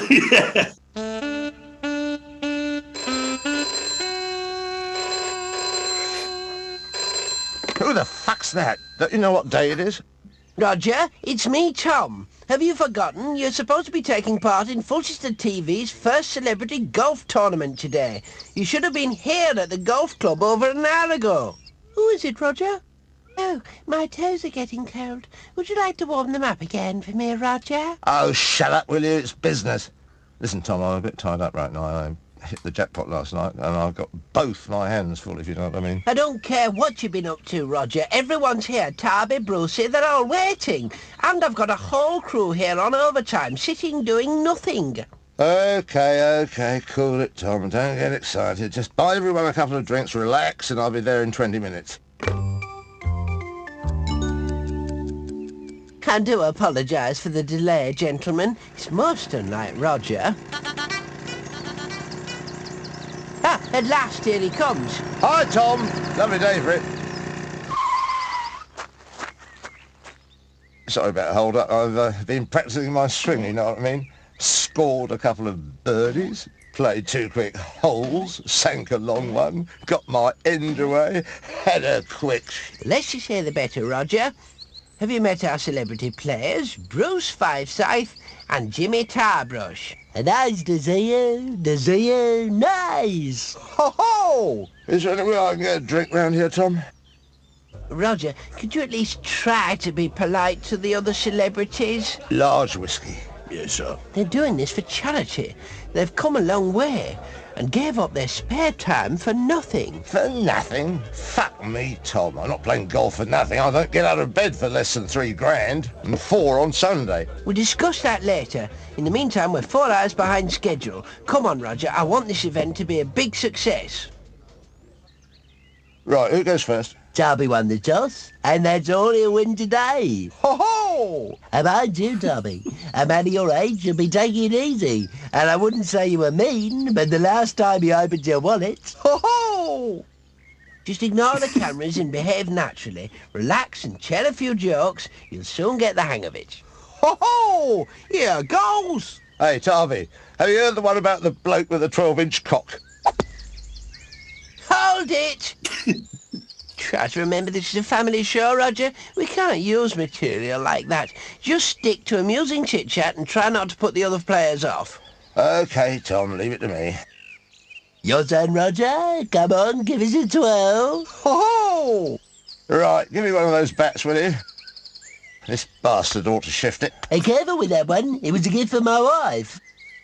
S12: Who the fuck's that? Don't you know what day it is?
S13: Roger, it's me, Tom. Have you forgotten? You're supposed to be taking part in Fulchester TV's first celebrity golf tournament today. You should have been here at the golf club over an hour ago. Who is it, Roger? Oh, my toes are getting cold. Would you like to warm them up again for me, Roger?
S12: Oh, shut up, will you? It's business. Listen, Tom, I'm a bit tied up right now. I hit the jackpot last night and I've got both my hands full, if you know what I mean.
S13: I don't care what you've been up to, Roger. Everyone's here. Tarby, Brucey, they're all waiting. And I've got a whole crew here on overtime, sitting doing nothing.
S12: Okay, cool it, Tom. Don't get excited. Just buy everyone a couple of drinks, relax, and I'll be there in 20 minutes.
S13: I do apologise for the delay, gentlemen. It's most unlike Roger. At last, here he comes.
S12: Hi, Tom. Lovely day for it. Sorry about the hold up. I've been practising my swing, you know what I mean? Scored a couple of birdies, played 2 quick holes, sank a long one, got my end away, had a quick...
S13: The less you say, the better, Roger. Have you met our celebrity players, Bruce Fivescythe and Jimmy Tarbrush? Nice to see you, nice!
S12: Ho-ho! Is there any way I can get a drink round here, Tom?
S13: Roger, could you at least try to be polite to the other celebrities?
S12: Large whiskey. Yes, sir.
S13: They're doing this for charity. They've come a long way and gave up their spare time for nothing.
S12: For nothing? Fuck me, Tom. I'm not playing golf for nothing. I don't get out of bed for less than $3,000 and 4 on Sunday.
S13: We'll discuss that later. In the meantime, we're 4 hours behind schedule. Come on, Roger. I want this event to be a big success.
S12: Right, who goes first?
S13: Darby won the toss, and that's all he'll win today.
S12: Ho-ho!
S13: Ho-ho! And mind you, Tommy, a man of your age should be taking it easy. And I wouldn't say you were mean, but the last time you opened your wallet, ho-ho! Just ignore the cameras and behave naturally. Relax and tell a few jokes. You'll soon get the hang of it. Ho-ho! Here goes!
S12: Hey, Tarvey, have you heard the one about the bloke with the 12-inch cock?
S13: Hold it! Try to remember this is a family show, Roger. We can't use material like that. Just stick to amusing chit-chat and try not to put the other players off.
S12: OK, Tom, leave it to me.
S13: Your turn, Roger. Come on, give us a twirl. Ho-ho!
S12: Right, give me one of those bats, will you? This bastard ought to shift it.
S13: Hey, careful with that one. It was a gift for my wife.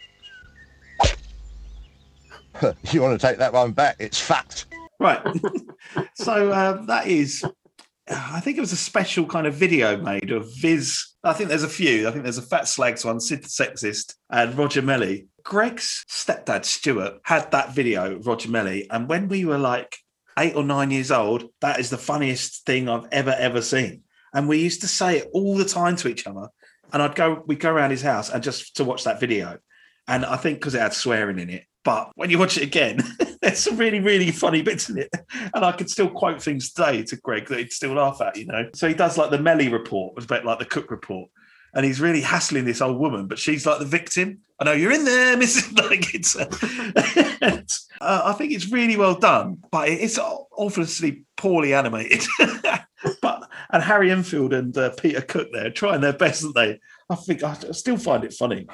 S12: You want to take that one back? It's fact.
S1: Right. So that is, I think it was a special kind of video made of Viz. I think there's a few. I think there's a Fat Slags one, Sid the Sexist, and Roger Melly. Greg's stepdad, Stuart, had that video of Roger Melly. And when we were like 8 or 9 years old, that is the funniest thing I've ever seen. And we used to say it all the time to each other. And we'd go around his house and just to watch that video. And I think because it had swearing in it. But when you watch it again, there's some really, really funny bits in it. And I could still quote things today to Greg that he'd still laugh at, you know. So he does like the Melly report, it's a bit like the Cook report. And he's really hassling this old woman, but she's like the victim. I know you're in there, Mrs. Like it's. I think it's really well done, but it's awfully poorly animated. And Harry Enfield and Peter Cook there trying their best, aren't they? I think I still find it funny.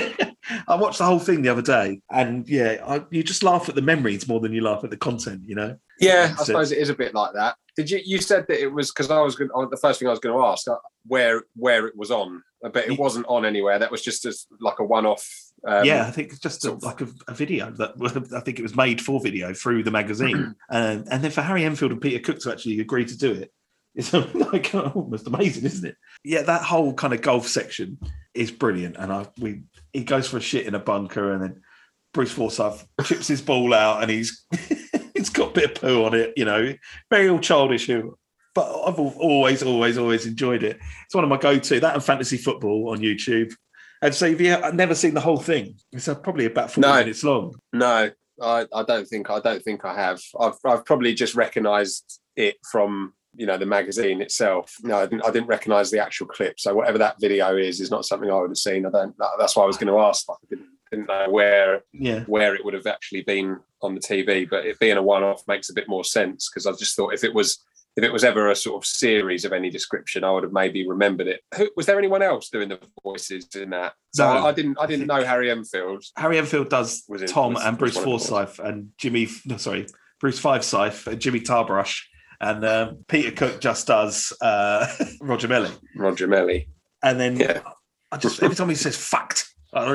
S1: I watched the whole thing the other day, and you just laugh at the memories more than you laugh at the content, you know.
S2: Yeah, I suppose it is a bit like that. Did you said that it was because the first thing I was going to ask where it was on, but it wasn't on anywhere. That was just like a one-off.
S1: I think it's just like a video that I think it was made for video through the magazine, and then for Harry Enfield and Peter Cook to actually agree to do it. It's like almost amazing, isn't it? Yeah, that whole kind of golf section is brilliant. And he goes for a shit in a bunker, and then Bruce Forsyth chips his ball out, and he's got a bit of poo on it, you know, very all childish. But I've always enjoyed it. It's one of my go-to. That and fantasy football on YouTube. And so I've never seen the whole thing. It's probably about 40 minutes long.
S2: No, I don't think I have. I've probably just recognised it from, you know, the magazine itself. No, I didn't recognise the actual clip. So whatever that video is not something I would have seen. That's why I was going to ask. Like, I didn't know where it would have actually been on the TV. But it being a one-off makes a bit more sense, because I just thought if it was ever a sort of series of any description, I would have maybe remembered it. Was there anyone else doing the voices in that? So no, I didn't know Harry Enfield.
S1: Harry Enfield does Tom and Bruce Forsyth and Bruce Fivesyth and Jimmy Tarbrush. And Peter Cook just does Roger Melly.
S2: Roger Melly.
S1: And then I just every time he says "fact," I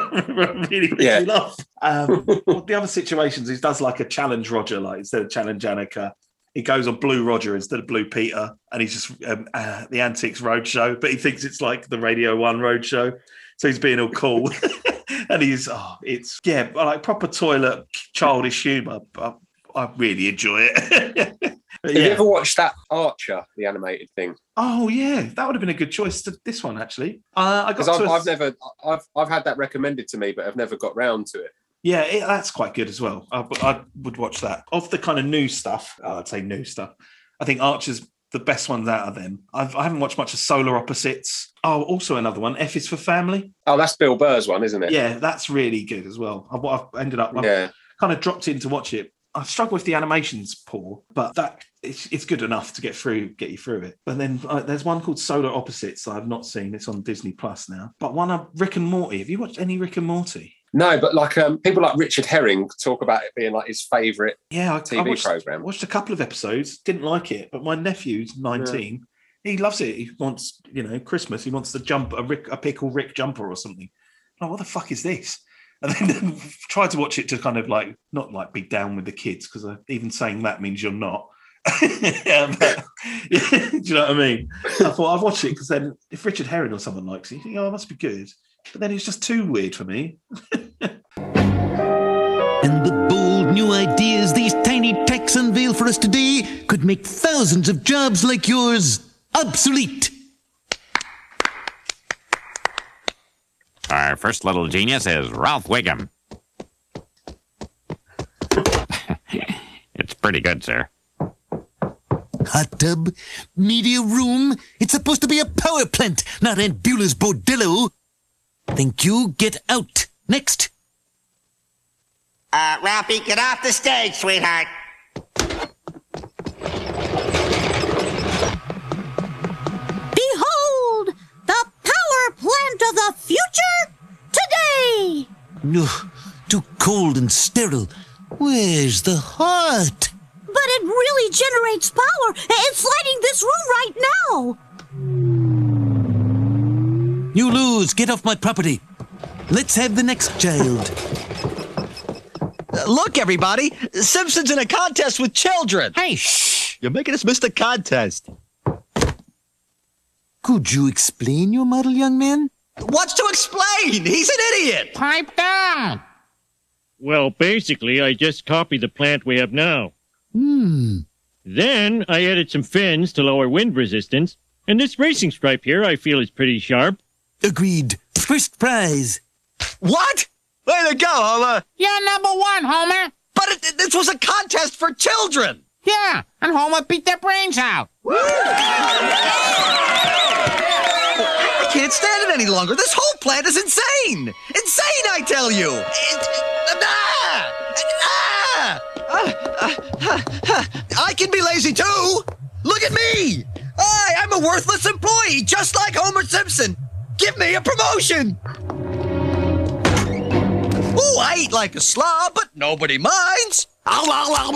S1: really laugh. The other situations, he does like a challenge Roger, like instead of challenge Annika, he goes on Blue Roger instead of Blue Peter, and he's just the Antiques Roadshow, but he thinks it's like the Radio 1 Roadshow, so he's being all cool. And he's like proper toilet childish humour. I really enjoy it.
S2: Have you ever watched that Archer, the animated thing?
S1: Oh yeah, that would have been a good choice to this one actually. I've
S2: had that recommended to me, but I've never got round to it.
S1: Yeah, that's quite good as well. I would watch that. Of the kind of new stuff, I'd say new stuff. I think Archer's the best ones out of them. I haven't watched much of Solar Opposites. Oh, also another one, F is for Family.
S2: Oh, that's Bill Burr's one, isn't it?
S1: Yeah, that's really good as well. I've kind of dropped in to watch it. I struggle with the animations, Paul, but it's good enough to get you through it. And then there's one called Solar Opposites that I've not seen. It's on Disney Plus now. But one of Rick and Morty. Have you watched any Rick and Morty?
S2: No, but like people like Richard Herring talk about it being like his favourite TV program.
S1: I watched a couple of episodes, didn't like it, but my nephew's 19. Yeah. He loves it. He wants, Christmas. He wants to jump a pickle Rick jumper or something. Like, what the fuck is this? And then try to watch it to kind of like not like be down with the kids, because even saying that means you're not. Do you know what I mean? I thought I'd watch it because then if Richard Herring or someone likes it, you think, it must be good. But then it's just too weird for me.
S14: And the bold new ideas these tiny techs unveil for us today could make thousands of jobs like yours obsolete.
S15: Our first little genius is Ralph Wiggum. It's pretty good, sir.
S14: Hot tub, media room. It's supposed to be a power plant, not Aunt Beulah's bordello. Thank you. Get out. Next.
S16: Ralphie, get off the stage, sweetheart.
S17: Behold, the power plant of the future today.
S14: Ugh, too cold and sterile. Where's the heart?
S17: But it really generates power. It's lighting this room right now.
S14: You lose. Get off my property. Let's have the next child.
S18: Look, everybody. Simpsons in a contest with children.
S11: Hey, shh.
S18: You're making us miss the contest.
S14: Could you explain your model, young man?
S18: What's to explain? He's an idiot.
S11: Pipe down.
S10: Well, basically, I just copied the plant we have now. Then I added some fins to lower wind resistance, and this racing stripe here I feel is pretty sharp.
S14: Agreed. First prize.
S18: What? Way to go, Homer.
S11: You're number one, Homer.
S18: But this was a contest for children.
S11: Yeah, and Homer beat their brains out.
S18: I can't stand it any longer. This whole plant is insane. Insane, I tell you. I can be lazy too. Look at me. I'm a worthless employee, just like Homer Simpson. Give me a promotion. Ooh, I eat like a slob, but nobody minds. I'm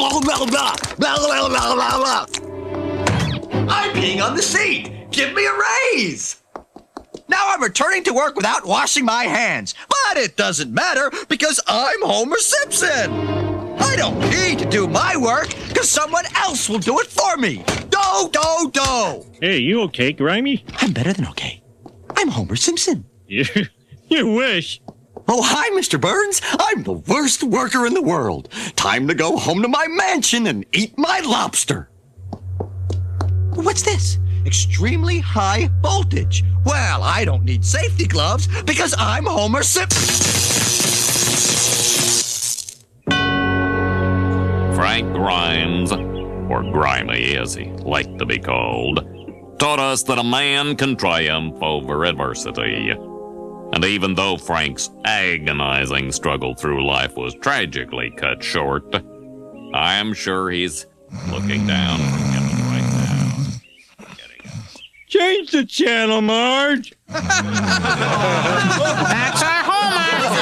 S18: peeing on the seat. Give me a raise. Now I'm returning to work without washing my hands. But it doesn't matter because I'm Homer Simpson. I don't need to do my work because someone else will do it for me. Do.
S10: Hey, you okay, Grimy?
S18: I'm better than okay. I'm Homer Simpson.
S10: You wish.
S18: Oh, hi, Mr. Burns. I'm the worst worker in the world. Time to go home to my mansion and eat my lobster. What's this? Extremely high voltage. Well, I don't need safety gloves because I'm Homer Simpson.
S15: Frank Grimes, or Grimy as he liked to be called, taught us that a man can triumph over adversity. And even though Frank's agonizing struggle through life was tragically cut short, I am sure he's looking down from heaven right now.
S10: Change the channel, Marge.
S11: That's our Homer.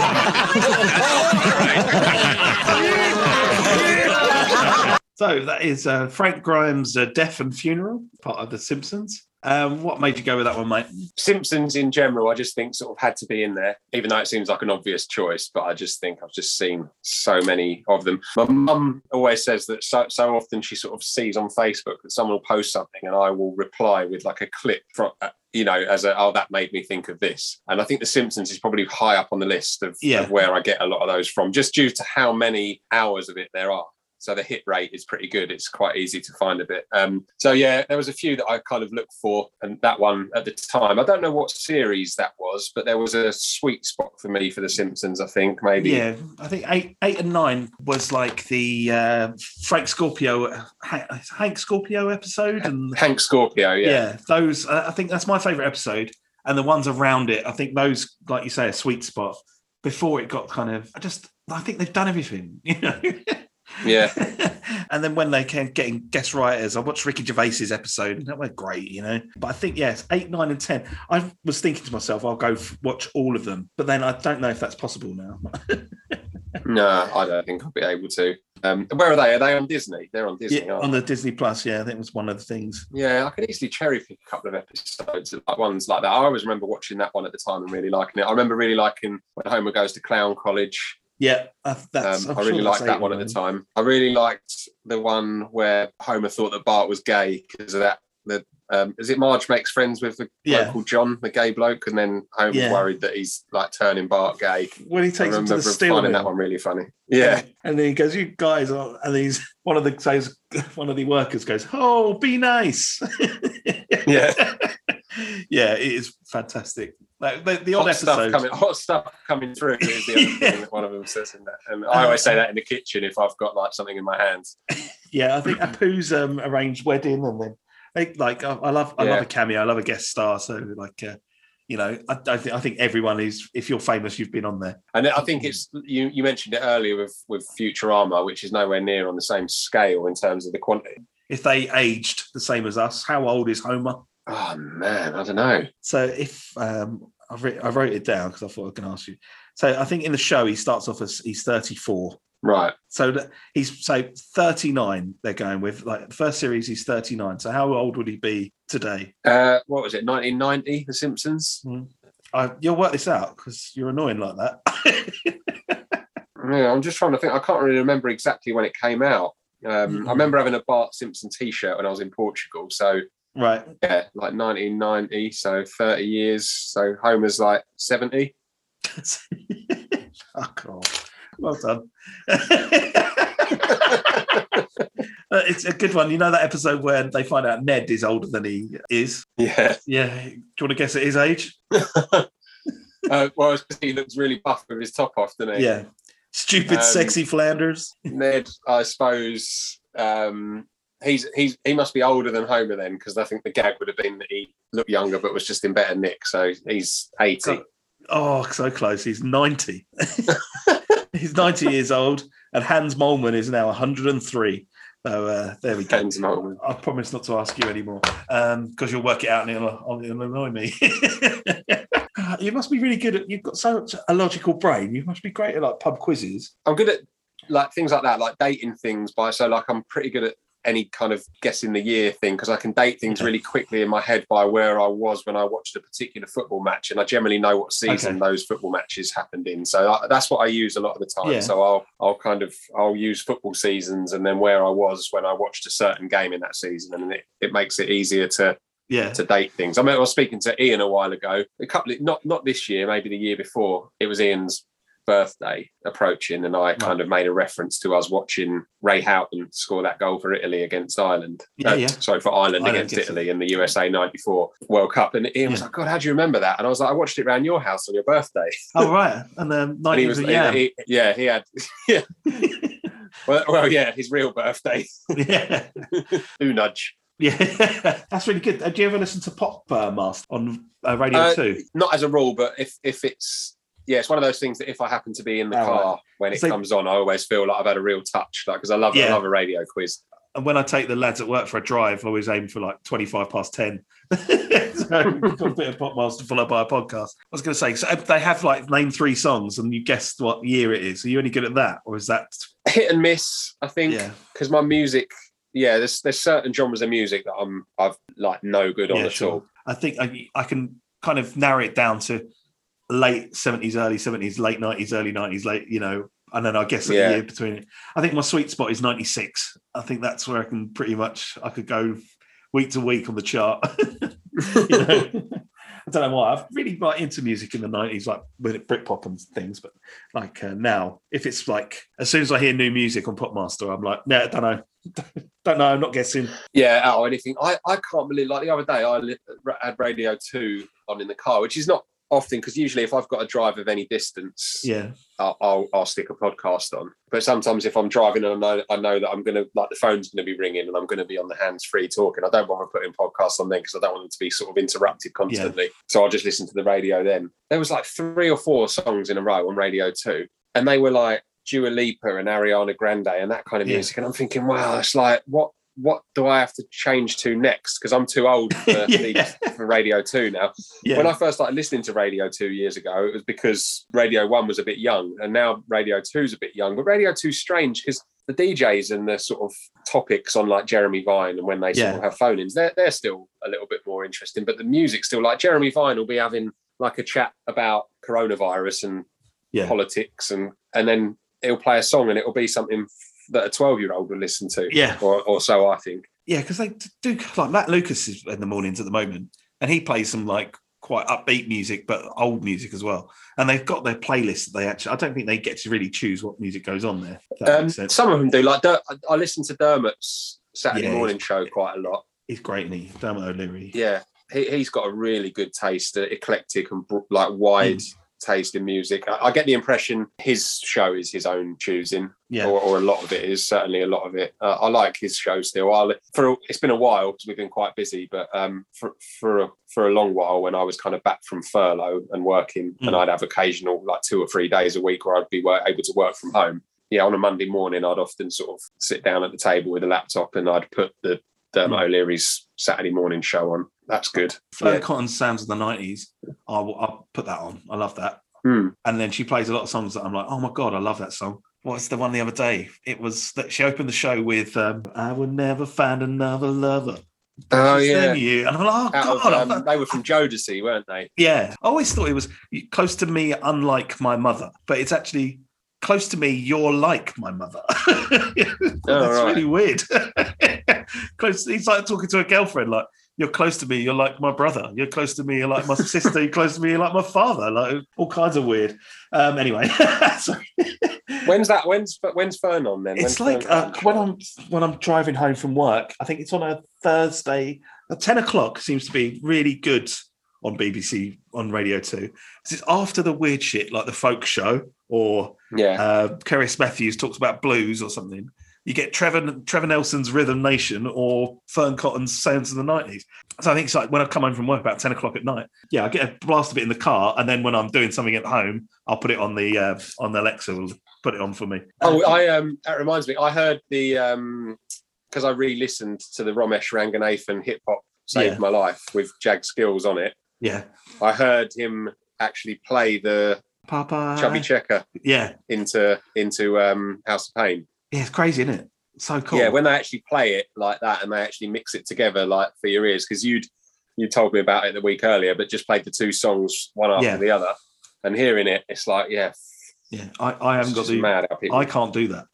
S1: So that is Frank Grimes' Death and Funeral, part of The Simpsons. What made you go with that one, mate?
S2: Simpsons in general, I just think sort of had to be in there, even though it seems like an obvious choice. But I just think I've just seen so many of them. My mum always says that so often she sort of sees on Facebook that someone will post something and I will reply with like a clip from, that made me think of this. And I think The Simpsons is probably high up on the list of where I get a lot of those from, just due to how many hours of it there are. So the hit rate is pretty good. It's quite easy to find a bit. There was a few that I kind of looked for. And that one at the time, I don't know what series that was, but there was a sweet spot for me for The Simpsons, I think, maybe.
S1: Yeah, I think 8 and 9 was like the Hank Scorpio episode. And
S2: Hank Scorpio, yeah.
S1: Yeah, those, I think that's my favourite episode. And the ones around it, I think those, like you say, a sweet spot. Before it got kind of, I think they've done everything, you know?
S2: Yeah.
S1: And then when they came getting guest writers, I watched Ricky Gervais's episode, and that went great, you know. But I think, 8, 9, and 10. I was thinking to myself, I'll go watch all of them. But then I don't know if that's possible now.
S2: No, I don't think I'll be able to. Where are they? Are they on Disney? They're on Disney,
S1: on the Disney Plus, I think it was one of the things.
S2: Yeah, I could easily cherry pick a couple of episodes, like ones like that. I always remember watching that one at the time and really liking it. I remember really liking when Homer goes to Clown College.
S1: Yeah,
S2: I really liked that one at the time. I really liked the one where Homer thought that Bart was gay because of that. Is it Marge makes friends with the bloke called John, the gay bloke, and then Homer's worried that he's like turning Bart gay.
S1: When he takes him to the steel
S2: finding
S1: mill.
S2: that one really funny. Yeah,
S1: and then he goes, "You guys are," and he's one of the workers goes, "Oh, be nice."
S2: Yeah.
S1: Yeah, it is fantastic. Like the odd episode,
S2: hot stuff coming through is the other thing that one of them says in that. And I always say that in the kitchen if I've got like something in my hands.
S1: Yeah, I think Apu's arranged wedding, and then I love a cameo, I love a guest star. So like, I think everyone is. If you're famous, you've been on there.
S2: And I think it's you mentioned it earlier with Futurama, which is nowhere near on the same scale in terms of the quantity.
S1: If they aged the same as us, how old is Homer?
S2: Oh man, I don't know.
S1: So if I wrote it down because I thought I was going to ask you. So I think in the show he starts off as he's 34.
S2: Right.
S1: So he's 39. They're going with like the first series. He's 39. So how old would he be today?
S2: What was it? 1990. The Simpsons.
S1: You'll work this out because you're annoying like that.
S2: Yeah, I'm just trying to think. I can't really remember exactly when it came out. I remember having a Bart Simpson T-shirt when I was in Portugal. So.
S1: Right.
S2: Yeah, like 1990, so 30 years. So Homer's like 70.
S1: Fuck off. Well done. It's a good one. You know that episode where they find out Ned is older than he is?
S2: Yeah.
S1: Yeah. Do you want to guess at his age?
S2: Well, it's because he looks really buff with his top off, doesn't he?
S1: Yeah. Stupid, sexy Flanders.
S2: Ned, I suppose... he must be older than Homer then, because I think the gag would have been that he looked younger but was just in better nick. So he's 80.
S1: Oh, so close. He's 90. He's 90 years old, and Hans Moleman is now 103. So there we go.
S2: Hans Moleman.
S1: I promise not to ask you anymore because you'll work it out and it'll annoy me. You must be really good at. You've got such a logical brain. You must be great at like pub quizzes.
S2: I'm good at like things like that, like dating things. I'm pretty good at any kind of guessing the year thing because I can date things really quickly in my head by where I was when I watched a particular football match, and I generally know what season those football matches happened in. So that's what I use a lot of the time.
S1: Yeah.
S2: So I'll use football seasons and then where I was when I watched a certain game in that season, and it makes it easier to date things. I was speaking to Ian a while ago, not this year, maybe the year before. It was Ian's birthday approaching, and I kind of made a reference to us watching Ray Houghton score that goal for Italy against Ireland. For Ireland against Italy in the USA 94 World Cup. And Ian was like, God, how do you remember that? And I was like, I watched it around your house on your birthday.
S1: Oh, right. And then 90 was a yam.
S2: He had... Yeah. well, yeah, his real birthday.
S1: Yeah.
S2: Ooh, nudge.
S1: Yeah, that's really good. Do you ever listen to Pop Master on Radio 2?
S2: Not as a rule, but if it's... Yeah, it's one of those things that if I happen to be in the car when it comes on, I always feel like I've had a real touch, like because I love a radio quiz.
S1: And when I take the lads at work for a drive, I always aim for like 25 past 10. So we've got a bit of Popmaster followed by a podcast. I was going to say, so they have like name 3 songs and you guessed what year it is. Are you any good at that, or is that
S2: hit and miss? I think because my music, there's certain genres of music that I've like no good on at all.
S1: I think I can kind of narrow it down to late 70s, early 70s, late 90s, early 90s, and then I guess the year between it. I think my sweet spot is 96. I think that's where I could go week to week on the chart. I don't know why. I've really got into music in the 90s, like with Britpop and things, but like now, if it's like as soon as I hear new music on Popmaster, I'm like, no, don't know, I'm not guessing.
S2: Yeah, or anything. I can't believe, like the other day, I had Radio 2 on in the car, which is not often because usually if I've got a drive of any distance, I'll stick a podcast on. But sometimes if I'm driving and I know that I'm gonna, like, the phone's gonna be ringing and I'm gonna be on the hands-free talking, I don't want to put in podcasts on then because I don't want them to be sort of interrupted constantly. So I'll just listen to the radio then. There was like 3 or 4 songs in a row on Radio 2 and they were like Dua Lipa and Ariana Grande and that kind of music, and I'm thinking, wow, it's like what do I have to change to next? Because I'm too old for Radio 2 now. Yeah. When I first started listening to Radio 2 years ago, it was because Radio 1 was a bit young, and now Radio 2 is a bit young. But Radio 2 is strange because the DJs and the sort of topics on like Jeremy Vine and when they sort of have phone-ins, they're still a little bit more interesting. But the music's still like Jeremy Vine will be having like a chat about coronavirus and politics, and then he'll play a song and it'll be something that a 12-year-old would listen to, or so I think. Yeah,
S1: because they do, like Matt Lucas is in the mornings at the moment, and he plays some like quite upbeat music, but old music as well. And they've got their playlist that I don't think they get to really choose what music goes on there.
S2: Some of them do. Like I listen to Dermot's Saturday morning show quite a lot.
S1: He's great, isn't he? Dermot O'Leary.
S2: Yeah. he's got a really good taste, eclectic and like wide taste in music. I get the impression his show is his own choosing, or a lot of it is, certainly a lot of it. I like his show still. It's been a while because we've been quite busy, but for a long while when I was kind of back from furlough and working, and I'd have occasional like 2 or 3 days a week where I'd be able to work from home. Yeah, on a Monday morning, I'd often sort of sit down at the table with a laptop and I'd put the Dermot O'Leary's Saturday morning show on. That's good.
S1: Fern Cotton's Sounds of the 90s. I'll put that on. I love that. And then she plays a lot of songs that I'm like, oh my God, I love that song. What's the one the other day? It was that she opened the show with I Would Never Find Another Lover.
S2: Oh, yeah.
S1: You. And I'm like, oh, God.
S2: They were from Jodeci, weren't they?
S1: Yeah. I always thought it was Close to Me, Unlike My Mother. But it's actually Close to Me, You're Like My Mother. That's really weird. He's like talking to a girlfriend, like, you're close to me, you're like my brother. You're close to me, you're like my sister. You're close to me, you're like my father. Like all kinds of weird. Anyway, sorry.
S2: When's Fern on then?
S1: It's like when I'm driving home from work. I think it's on a Thursday. At 10 o'clock seems to be really good on BBC on Radio 2. It's after the weird shit like the folk show or Cerys Matthews talks about blues or something. You get Trevor Nelson's Rhythm Nation or Fern Cotton's Sounds of the 90s. So I think it's like when I come home from work about 10 o'clock at night, I get a blast of it in the car, and then when I'm doing something at home, I'll put it on the Alexa, will put it on for me.
S2: That reminds me, I heard because I re-listened to the Ramesh Ranganathan Hip Hop Saved My Life with Jag Skills on it.
S1: Yeah.
S2: I heard him actually play the
S1: Papa
S2: Chubby Checker into House of Pain.
S1: Yeah, it's crazy, isn't it? So cool.
S2: Yeah, when they actually play it like that and they actually mix it together like for your ears, because you told me about it the week earlier, but just played the two songs one after the other, and hearing it, it's like,
S1: I haven't got
S2: mad how people...
S1: I can't do that.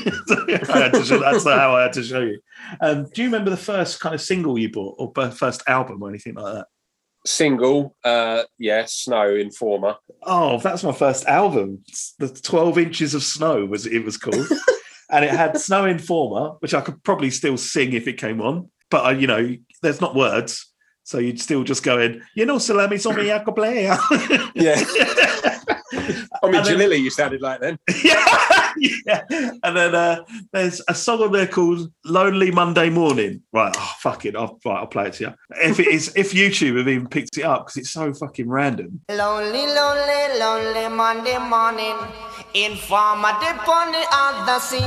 S1: That's how I had to show you. Do you remember the first kind of single you bought, or first album or anything like that?
S2: Single, Snow, Informer.
S1: Oh, that's my first album. The 12 Inches of Snow was called. And it had Snow Informer, which I could probably still sing if it came on. But, there's not words. So you'd still just go in, salami somi yakoplea.
S2: Yeah. Jalili, you sounded like then.
S1: Yeah. And then there's a song on there called Lonely Monday Morning. Right. Oh, fuck it. I'll play it to you. If YouTube have even picked it up, because it's so fucking random.
S19: Lonely, lonely, lonely Monday morning. Informer dip on the other sea.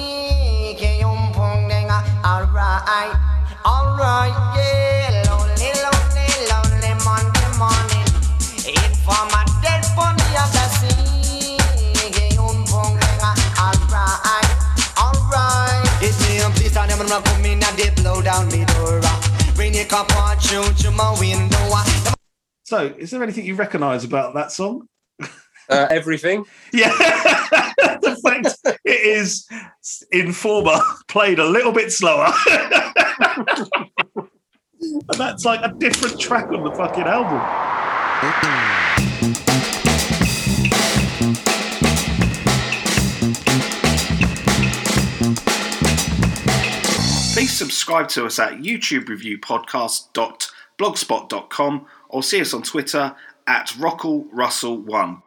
S19: Alright, yeah. Lonely, lonely, lonely Monday morning. Informer dip on the other sea. Alright. It's me and please tell them I'm not coming and they blow down me door. Bring your cup on, shoot my window.
S1: So, is there anything you recognise about that song?
S2: Everything.
S1: Yeah. The fact it is Informer played a little bit slower. And that's like a different track on the fucking album. Please subscribe to us at youtubereviewpodcast.blogspot.com or see us on Twitter at RockallRussell1.